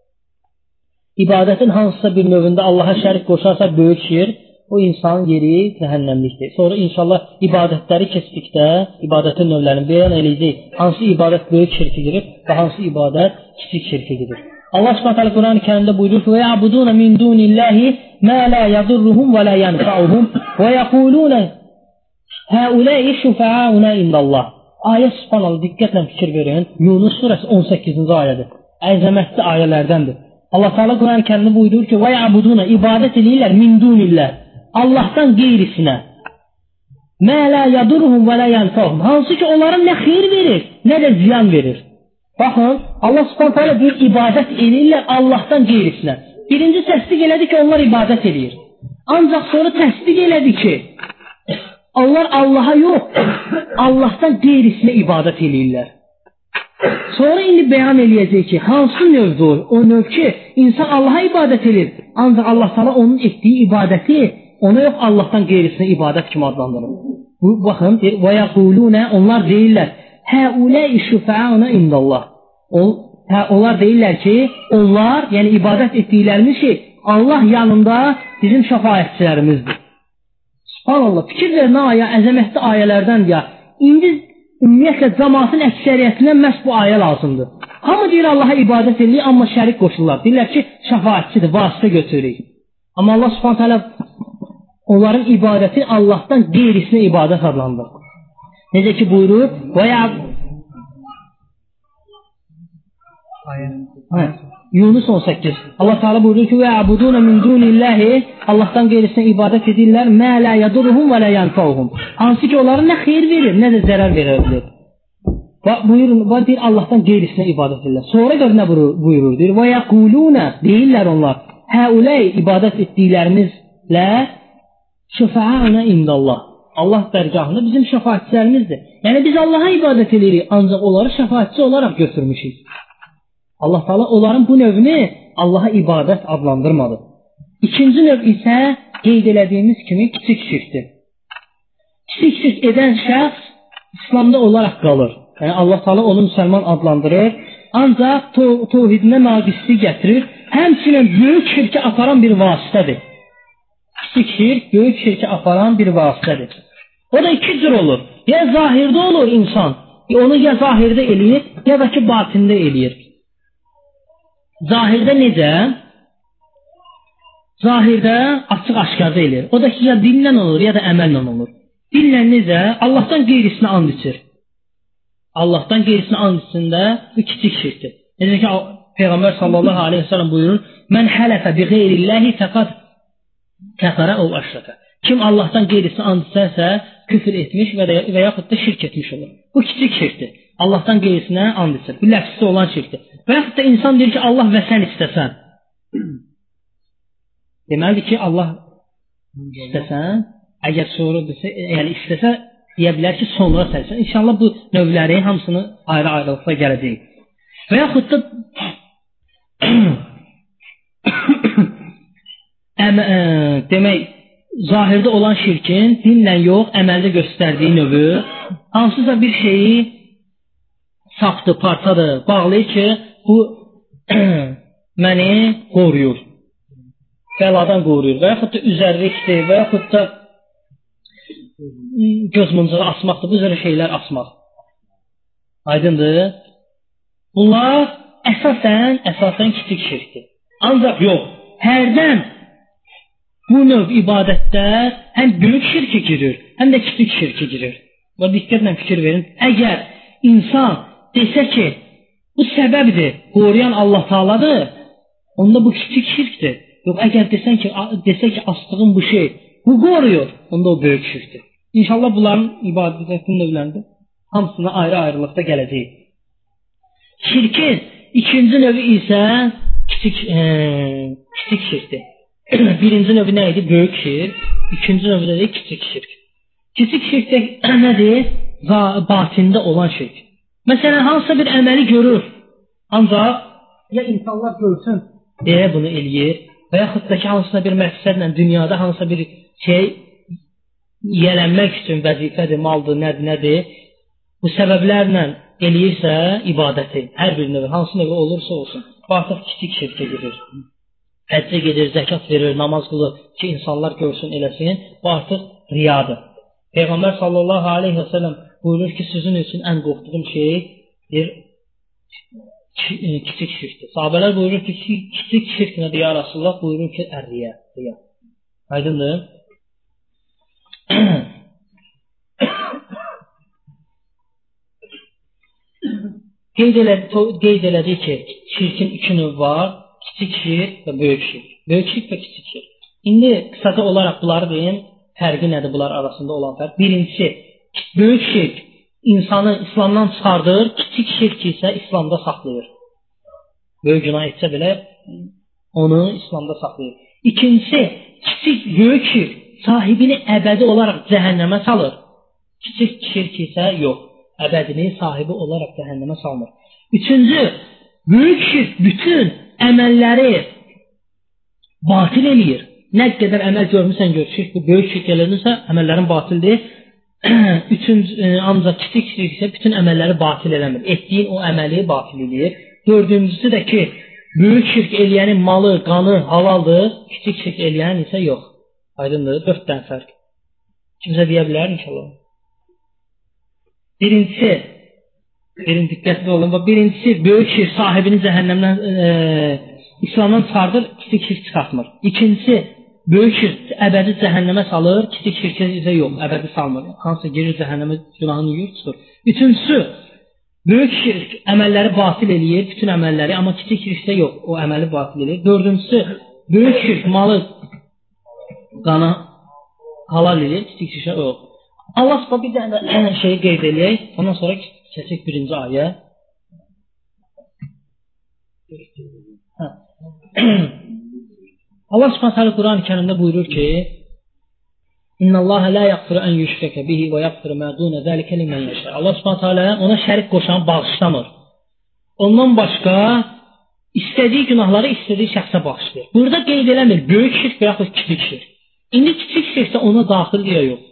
A: İbadətin hansısa bir növündə Allaha şərik qoşarsa böyük şirk, o insanın yeri cəhənnəmlikdir. Sonra inşallah ibadətləri keçdikdə ibadətin növlərini bəyan eləyəcək. Hansı ibadət böyük şirkə girir və hansı ibadət kiçik şirkə girir. Allah Subhanahu Quran-ı Kərimdə buyurur ki: "Və ya'budun min dunillahi ma la yadurruhum və la yanfa'uhum və yəqulun haula'i şufa'auna indallah." Ayə Subhanallah, diqqətlə fikir verin. Yunus surəsi on səkkizinci ayədir. Əzəmətli ayələrdəndir. Allah Teala Quran-ı Kərimdə buyurur ki: "Və ya'budun ibadət edirlər min dunillah." Allahdan qeyrisinə. "Mə la yadurruhum və la yanfa'uhum." Hansı ki onlara nə xeyir verir, nə də ziyan verir. Baxın, Allah Subhanahu taala bir ibadət edirlər Allahdan qeyrisinə. Birinci təsdiq elədi ki, onlar ibadət edir. Ancaq sonra təsdiq elədi ki, onlar Allaha yox, Allahdan qeyrisinə ibadət edirlər. Sonra indi bəyan eləyəcək ki, hansı növdür? O növ ki, insan Allaha ibadət edir. Ancaq Allah Teala onun etdiyi ibadəti ona yox, Allahdan qeyrisinə ibadət kimi adlandırır. Bu, baxın, və yəqulunə, onlar deyirlər, həuləi şüfəauna indallah. Hə, onlar deyirlər ki, onlar, yəni ibadət etdiklərimiz ki, Allah yanında bizim şəfaətçilərimizdir. Subhanallah, fikir ver nə ayə, əzəmətli ayələrdən ya. İndi ümumiyyətlə cəmaatın əksəriyyətindən məhz bu ayə lazımdır. Hamı deyir Allaha ibadət edir, amma şərik qoşurlar. Deyirlər ki, şəfaətçidir, vasitə götürürük. Amma Allah Subhanahu taala onların ibadəti Allahdan qeyrisinə ibadət adlandırır. Necə ki buyurur, və ya Yunus on səkkiz. Allah Teala buyurur ki: "Və ya'budun min dunillahi", Allahdan qeyrisinə ibadət edirlər, "mə la yadurruhum və la yanfa'uhum." Hansı ki onlara nə xeyir verir, nə də zərər verə bilər. Və buyurun, və deyir Allahdan qeyrisinə ibadət edirlər. Sonra gör nə buyurur? Deyir: "Və yəquluna", deyirlər onlar, "Həulay ibadət etdiklərimizlə şəfaəuna indallah." Allah dərgahında bizim şəfaətçilərimizdir. Yəni biz Allaha ibadət edirik, ancaq onları şəfaətçi olaraq götürmüşük. Allah Teala onların bu növünü Allaha ibadət adlandırmadı. İkinci növ isə qeyd elədiyimiz kimi kiçik şirkdir. Kiçik şirk edən şəxs İslamda olaraq qalır. Yəni Allah Teala onu müsəlman adlandırır, ancaq təvhidinə naqislik gətirir. Həmçinin böyük şirkə aparan bir vasitədir. Kiçik şirk böyük şirkə aparan bir vasitədir. O da iki cür olur. Ya zahirdə olur insan, onu ya zahirdə eləyir, ya da ki batində eləyir. Zahirdə necə? Zahirdə açıq-aşkarda eləyir. O da ki, ya dillə olur, ya da əməllə olur. Dillə necə? Allahdan qeyrisinə and içir. Allahdan qeyrisinə and içsində bu kiçik şirkdir. Necə ki, Peyğəmbər sallallahu aleyhi ve sellem buyurur, "Mən hələfə bi qeyrillahi fəqad kəfərə o əşrəkə." Kim Allahdan qeyrisinə and içərsə, küfür etmiş və, də, və yaxud da şirk etmiş olur. Bu kiçik şirkdir. Allahdan qeyrisinə and içir. Bu ləfsdə olan şirkdir. Və yaxud da insan deyir ki, Allah və sən istəsən. Deməlidir ki, Allah istəsən, əgər sonra desə, yəni istəsə, deyə bilər ki, sonra sərsən. İnşallah bu növləri hamısını ayrı-ayrılıqda gələcək. Və yaxud da əm, ə, demək, zahirdə olan şirkin dinlə yox, əməldə göstərdiyi növü, hansısa bir şeyi sapdır, parçadır, bağlayır ki, bu məni qoruyur. bəladan qoruyur və yaxud da üzərlikdir və yaxud da göz mıncığı asmaqdır, bu cür şeylər asmaq. Aydındır? Bunlar əsasən, əsasən kiçik şirkdir. Ancaq yox, hərdən bu növ ibadətlər həm böyük şirkə girir, həm də kiçik şirkə girir. Və diqqətlə fikir verin. Əgər insan desə ki, bu səbəbdir, qoruyan Allah Taala'dır, onda bu kiçik şirkdir. Yox, əgər desən ki, desə ki, astığın bu şey, bu qoruyur, onda o böyük şirkdir. İnşallah bunların ibadətin növlərində hamısına ayrı-ayrılıqda gələcək. Şirkin ikinci növü isə kiçik, e, kiçik şirkdir. Birinci növü nə idi? Böyük şirk. İkinci növü də kiçik şirk. Kiçik şirk də nədir? Batində olan şirk. Məsələn, hansısa bir əməli görür, ancaq ya insanlar görsün deyə bunu eləyir və yaxud da ki, hansısa bir məqsədlə dünyada hansısa bir şey yiyələnmək üçün vəzifədir, maldır, nədir, nədir, bu səbəblərlə eləyirsə ibadəti, hər bir növü, hansı növü olursa olsun, bu artıq kiçik şirkə girir. Həccə gedir, zəkat verir, namaz qılır ki, insanlar görsün, eləsin, bu artıq riyadır. Peyğəmbər sallallahu aleyhi və səlləm buyurur ki, sizin üçün ən qorxduğum şey bir kiçik şirkdir. Sahabələr buyurur ki, kiçik şirk nədir ya Rasulullah? Buyurur ki, ər-riya, riya. Aydındır? Qeyd elədi, qeyd elədi ki, şirkin iki növü var, kiçik şirk və böyük şirk. Böyük şirk və kiçik şirk. İndi qısaca olaraq bunları deyim, fərqi nədir bunlar arasında olan fərq? Birincisi, böyük şirk insanı İslamdan çıxardır, kiçik şirk isə İslamda saxlayır. Böyük günah etsə belə onu İslamda saxlayır. İkincisi, kiçik, böyük şirk sahibini əbədi olaraq cəhənnəmə salır. Kiçik şirk isə yox, əbədini sahibi olaraq cəhənnəmə salmır. Üçüncü, böyük şirk bütün əməlləri batil eləyir. Nə qədər əməl görmüsən gör, şirk, bu böyük şirk eləyirsə əməllərin batildir. Üçüncü, ancaq kiçik şirk isə bütün əməlləri batil eləmir. Etdiyin o əməli batil eləyir. Dördüncüsü də ki, böyük şirk eləyənin malı, qanı halaldır, kiçik şirk eləyən isə yox. Aydındır, dörd dənə fərq. Kimsə deyə bilər inşallah. Birincisi, birinci diqqətli olun, birincisi böyük şirk sahibini cəhənnəmdən, e, İslamdan çıxardır, kiçik şirk çıxartmır. İkincisi, böyük şirk əbədi cəhənnəmə salır, kiçik şirk isə yox, əbədi salmır. Hansı girir cəhənnəmə, günahını yuyur, çıxır. Üçüncüsü, böyük şirk əməlləri batil eləyir, bütün əməlləri, amma kiçik şirk isə yox, o əməli batil eləyir. Dördüncüsü, böyük şirk malı, qana halal eləyir, kiçik şirk isə yox. Allah subhanahu bir dənə şeyi qeyd eləyək, ondan sonra keçək birinci ayə. Allah subhanahu Quran-ı Kərimdə buyurur ki, İnnallaha la yaghfiru an yushraka bihi və yaghfiru ma dun zalika limen yasha. Allah subhanahu ona şərik qoşan bağışlamır. Ondan başqa istədiyi günahları istədiyi şəxsə bağışlayır. Burada qeyd eləmir böyük şirk və yaxud kiçik şirk. İndi kiçik şirk də ona daxil deyə yox.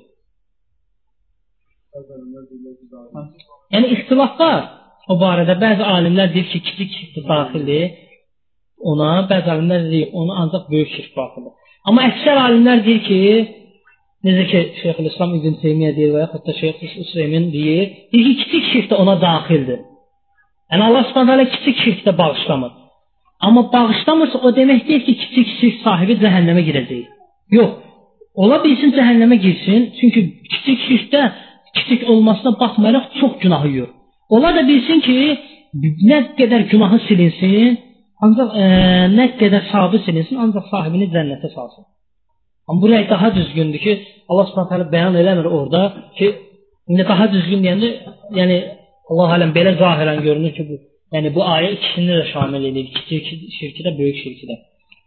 A: Yəni ixtilaf var o barədə. Bəzi alimlər deyir ki, kiçik şirk daxildir ona, bəzi alimlər deyir onu ancaq böyük şirk daxildir. Amma əksər alimlər deyir ki, necə ki Şeyxülislam İbn Teymiyyə deyir və yaxud da Şeyx Üseymin deyir, deyir ki, kiçik şirk də ona daxildir. Yəni Allah Subhanahu kiçik şirk də bağışlamır. Amma bağışlamırsa o demək deyil ki, kiçik şirk sahibi cəhənnəmə girəcək. Yox. Ola bilsin cəhənnəmə girsin, çünki kiçik şirkdə kiçik olmasına baxmayaraq çox günah yuyur. Ola da bilsin ki, nə qədər günahı silinsin, ancaq e, nə qədər savabı silinsin, ancaq sahibini cənnətə salsın. Amma buraya daha düzgündür ki, Allah Subhanahu bəyan eləmir orada ki, indi daha düzgün deyəndə, yəni Allah aləm belə zahirən görünür ki, bu, yəni bu ayə ikisini də şamil edir, kiçik şirki də, böyük şirki də.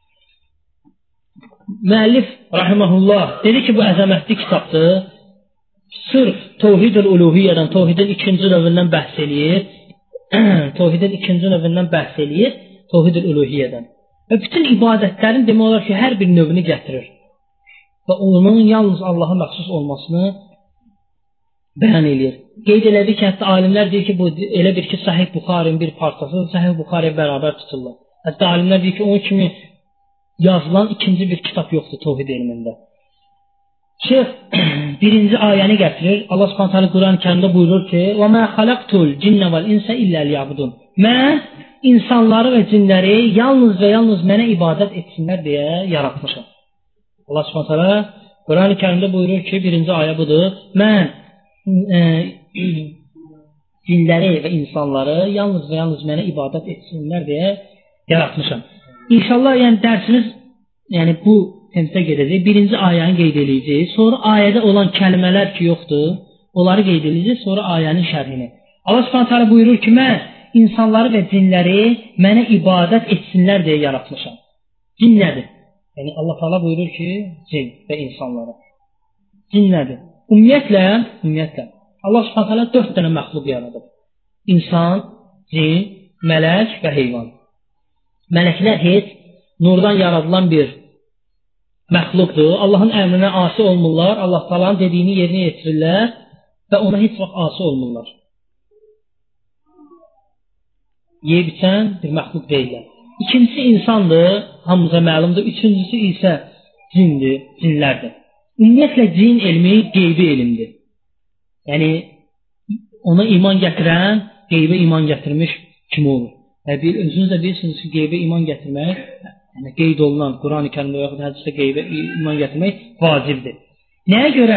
A: Müəllif rahimehullah dedi ki, bu əzəmətli kitabdır. Sırf Tevhid-ül Uluhiyyədən, Tevhidin ikinci növündən bəhs eləyir. Tevhidin ikinci növündən bəhs eləyir, Tevhid-ül Uluhiyyədən. Və bütün ibadətlərin demək olar ki, hər bir növünü gətirir. Və onun yalnız Allaha məxsus olmasını bəyan eləyir. Qeyd elədi ki, hətta alimlər deyir ki, bu elə bir ki, Sahih Buxarinin bir parçası, Sahih Buxariyə bərabər tutulur. Hətta alimlər deyir ki, onun kimi
B: yazılan ikinci bir kitab yoxdur təvhid elmində. Şeyx birinci ayəni gətirir. Allah Subhanahu taala Quran-Kərimdə buyurur ki: "Və mə xalaqtul cinnə vəl insə illə liyabudun." Mən insanları və cinləri yalnız və yalnız mənə ibadət etsinlər deyə yaratmışam. Allah Subhanahu taala Quran-Kərimdə buyurur ki, birinci ayə budur. Mən e, cinləri və insanları yalnız və yalnız mənə ibadət etsinlər deyə yaratmışam. İnşallah yəni dərsimiz yəni bu temsildə gedəcək. Birinci ayəni qeyd edəcəyik. Sonra ayədə olan kəlmələr ki yoxdur, onları qeyd edəcəyik. Sonra ayənin şərhini. Allah Subhanahu taala buyurur ki, mən insanları və cinləri mənə ibadət etsinlər deyə yaratmışam. Cin nədir? Yəni Allah Taala buyurur ki, cin və insanlara. Cin nədir? Ümumiyyətlə, ümumiyyətlə Allah Subhanahu taala dörd dənə məxluq yaradıb. İnsan, cin, mələk və heyvan. Mələklər heç nurdan yaradılan bir məxluqdur. Allahın əmrinə asi olmurlar. Allah Taala'nın dediyini yerinə yetirirlər və ona heç vaxt asi olmurlar. Yeyib içən bir məxluq deyirlər. İkincisi insandır, hamımıza məlumdur. Üçüncüsü isə cindir, cinlərdir. Ümumiyyətlə cin elmi qeybi elmdir. Yəni ona iman gətirən qeybə iman gətirmiş kim olur? Yəni bir özünüz də bilirsiniz ki, qeybə iman gətirmək, yəni qeyd olunan Qurani-Kərimdə və yaxud hədisdə qeybə iman gətirmək vacibdir. Nəyə görə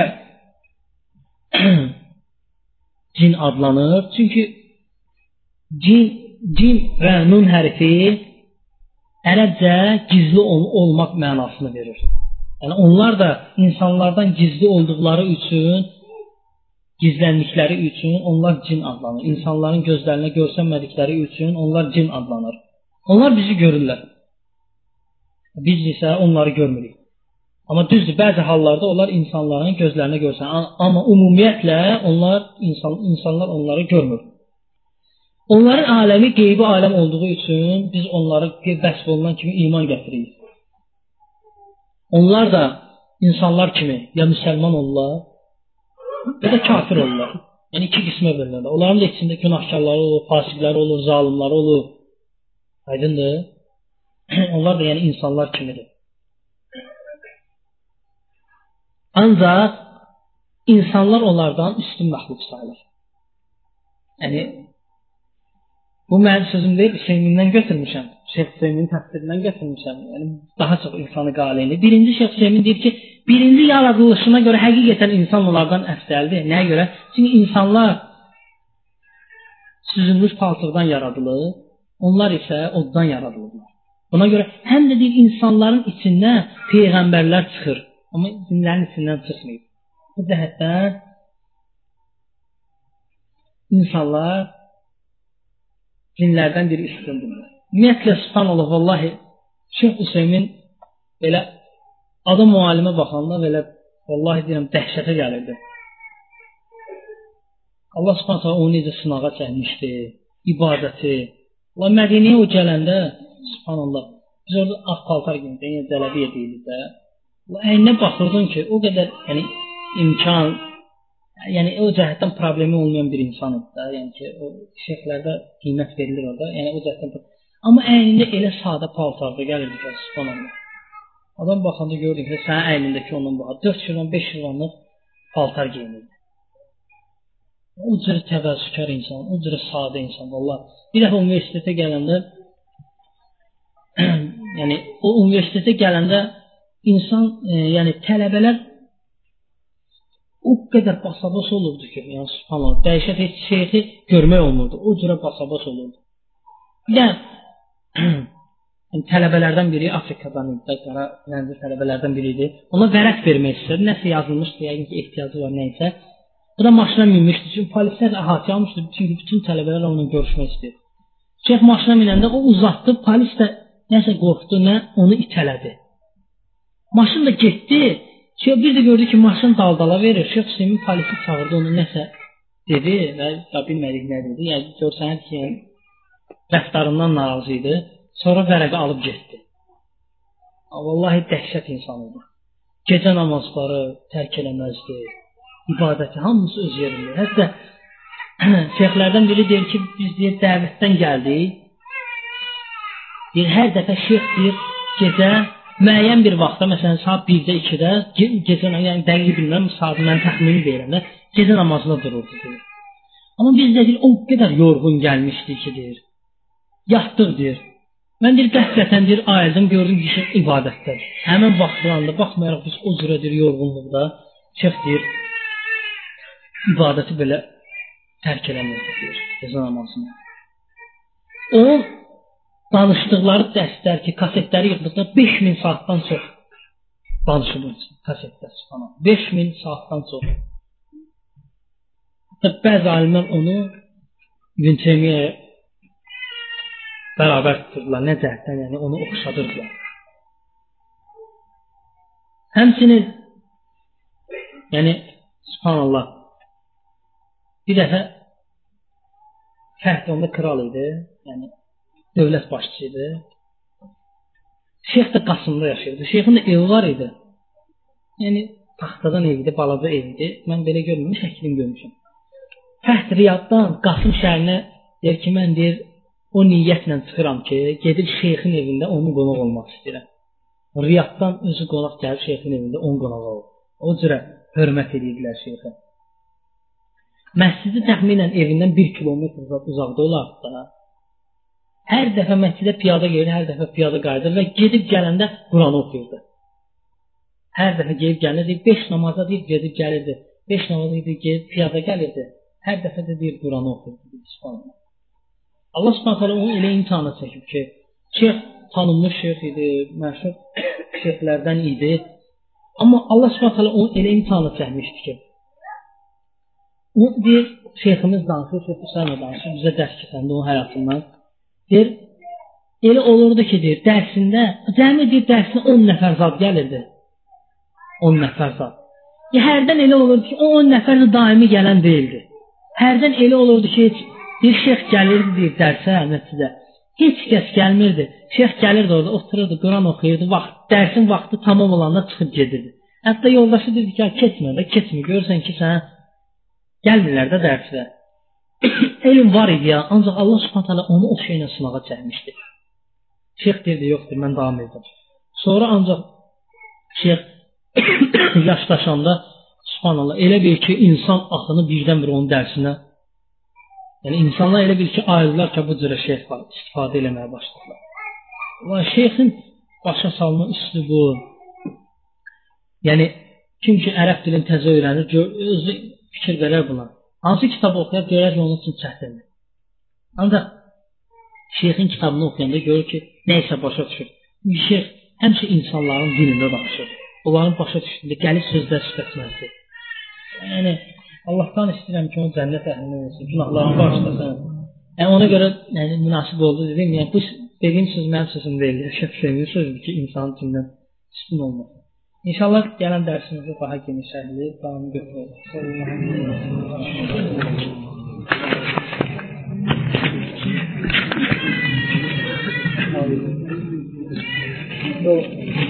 B: cin adlanır? Çünki cin, cin və nun hərfi ərəbcə gizli ol olmaq mənasını verir. Yəni onlar da insanlardan gizli olduqları üçün, gizləndikləri üçün onlar cin adlanır. İnsanların gözlərinə görsənmədikləri üçün onlar cin adlanır. Onlar bizi görürlər. Biz isə onları görmürük. Amma düzdür, bəzi hallarda onlar insanların gözlərinə görsənir. Amma ümumiyyətlə onlar insan, insanlar onları görmür. Onların aləmi qeybi aləm olduğu üçün biz onları vəsf olunan kimi iman gətiririk. Onlar da insanlar kimi ya müsəlman olurlar, ya da kafir olurlar. Yəni iki qismə bölünürlər. Onların da içində günahkarları olur, fasiqləri olur, zalimləri olur. Aydındır? Onlar da yəni insanlar kimidir. Ancaq insanlar onlardan üstün məxluq sayılır. Yəni bu mənim sözüm deyil, Hüseynindən götürmüşəm. Şeyx Hüseynin təfsirindən götürmüşəm. Yəni daha çox insanı qaleyli. Birinci Şeyx Hüseynin deyir ki, birinci yaradılışına görə həqiqətən insan onlardan əfsəldir. Nəyə görə? Çünki insanlar süzülmüş palçıqdan yaradılır, onlar isə oddan yaradılırlar. Buna görə həm də deyir insanların içindən peyğəmbərlər çıxır, amma cinlərin içindən çıxmır. Bu cəhətdən insanlar cinlərdən biri üstündürlər. Ümumiyyətlə, subhanallah, vallahi, Şeyx Hüseymin belə adam müallimə baxanda belə, vallahi deyirəm, dəhşətə gəlirdi. Allah subhanallah onu necə sınağa çəkmişdi, ibadəti. Allah Mədinəyə o gələndə, subhanallah, biz orada ağ paltar giyindik, yəni cələbiyə deyilir də. Əyninə baxırdın ki, o qədər yəni, imkan, yəni o cəhətdən problemi olmayan bir insandır da, yəni ki, o şeyxlərdə qiymət verilir orada, yəni o cəhətdən. Amma əynində elə sadə paltarda gəlirdi ki, subhanallah. Adam baxanda gördük ki, sənin əynindəki ondan baxa dörd şirvan, beş şirvanlıq paltar geyinirdi. O cür təvəzzükar insan, o cür sadə insan, vallahi. Bir dəfə universitetə gələndə, yəni o universitetə gələndə insan, e, yəni tələbələr o qədər basabas olurdu ki, yəni subhanallah, dəhşət heç şeyxi görmək olmurdu. O cürə basabas olurdu. Bir də yəni, tələbələrdən biri Afrikadan idi, qara rəngli tələbələrdən biri idi. Ona vərəq vermək istədi, nəsə yazılmışdı, yəqin ki, ehtiyacı var nəysə. Bu da maşına minmişdi, çünki polislər əhatə almışdı, çünki bütün tələbələr onunla görüşmək istəyir. Şeyx maşına minəndə o uzatdı, polis də nəsə qorxdu, nə onu itələdi. Maşın da getdi. Şeyx bir də gördü ki, maşın daldala verir. Şeyx Hüseymin polisi çağırdı, onu nəsə dedi və ya bilmədik nə dedi. Yəni görsənir ki, yəni, rəftarından narazı idi. Sonra vərəqi alıb getdi. Vallahi dəhşət insan idi. Gecə namazları tərk eləməzdi. İbadəti hamısı öz yerində. Hətta şeyxlərdən biri deyir ki, biz deyir dəvətdən gəldik. Deyir, hər dəfə şeyx deyir, gecə müəyyən bir vaxtda, məsələn, saat birdə, ikidə, ge gecə, yəni dəqiq bilmirəm, saat mən təxmini deyirəm də, gecə namazına dururdu deyir. Amma biz də deyir, o qədər yorğun gəlmişdi ki, deyir. Yatdıq deyir. Mən deyir, qəflətən deyir, ayıldım, gördüm ki, şeyh ibadətdədir. Həmin vaxtlarında baxmayaraq biz o cürə deyir, yorğunluqda şeyh deyir, ibadəti belə tərk eləmirdi deyir, gecə namazını. Onun danışdıqları dərslər ki, kasetləri yığdıqda beş min saatdan çox danışılır kasetlər. beş min saatdan çox. Hətta bəzi alimlər onu İbn Teymiyyə bərabər tuturdular. Nə cəhətdən, yəni onu oxşadırdılar. Həmçinin yəni subhanallah bir dəfə Fəhd onda kral idi, yəni dövlət başçısı idi. Şeyx də Qasımda yaşayırdı. Şeyxin də evi var idi. Yəni taxtadan evdi, balaca evdi. Mən belə görmüşəm, şəklini görmüşəm. Fəhd Riyaddan Qasım şəhərinə deyir ki, mən deyir o niyyətlə çıxıram ki, gedib şeyxin evində onun qonaq olmaq istəyirəm. Riyaddan özü qonaq gəlib şeyxin evində onun qonaq olur. O cürə hörmət edirdilər şeyxə. Məscidi təxminən evindən bir kilometr uzaqda olardı da. Hər dəfə məscidə piyada gedir, hər dəfə piyada qayıdır və gedib gələndə Quranı oxuyurdu. Hər dəfə gedib gəlirdi, beş namaza deyib gedib gəlirdi. beş namaza deyib gedib piyada gəlirdi. Hər dəfə də deyir Quranı oxuyurdu. Subhanallah. Allah Subhanahu onu elə imtahana çəkib ki, şeyx tanınmış şeyx idi, məşhur şeyxlərdən idi. Amma Allah Subhanahu onu elə imtahana çəkmişdi ki, o deyir, şeyximiz danışır, Şeyx Hüseyn danışır, bizə dərs keçəndə onun həyatından. Deyir, elə olurdu ki, deyir, dərsində, cəmi deyir, dərsinə on nəfər zad gəlirdi. on nəfər zad. Ya, hərdən elə olurdu ki, o on nəfər də daimi gələn deyildi. Hərdən elə olurdu ki, heç bir şeyx gəlirdi, deyir, dərsə, məscidə. Heç kəs gəlmirdi. Şeyx gəlirdi orada, otururdu, Quran oxuyurdu, vaxt, dərsin vaxtı tamam olanda çıxıb gedirdi. Hətta yoldaşı dedi ki, keçmə də, keçmə, görürsən ki, sən gəlmirlər də dərsə. Elm var idi ya, ancaq Allah Subhanahu onu o şeylə sınağa çəkmişdi. Şeyx dedi, yoxdur, mən davam edirəm. Sonra ancaq şeyx yaşlaşanda subhanallah elə bir ki, insan axını birdən-bir onun dərsinə, yəni insanlar elə bir ki, ayrılırlar ki, bu cürə şeyx var, istifadə eləməyə başladılar. Və şeyxin başa salma üslubu, yəni kim ki, ərəb dilini təzə öyrənir, özü fikir verər buna. Hansı kitabı oxuyar, görər ki, onun üçün çətindir. Ancaq şeyxin kitabını oxuyanda görür ki, nəysə başa düşür. Şeyx həmişə insanların dilində danışır. Onların başa düşdüyündə gəlib sözlər işlətməzdir. Yəni, Allahdan istəyirəm ki, onu cənnət əhlindən etsin, günahlarını bağışlasın. Yəni, ona görə yəni, münasib oldu dedim. Yəni, bu dediyim söz mənim sözüm deyil. Şeyx Hüseynin sözüdür ki, insanın dilindən üstün olmasın. İnşallah gələn dərsimizdə daha geniş şərhli davamı götürəcək. Sallallahu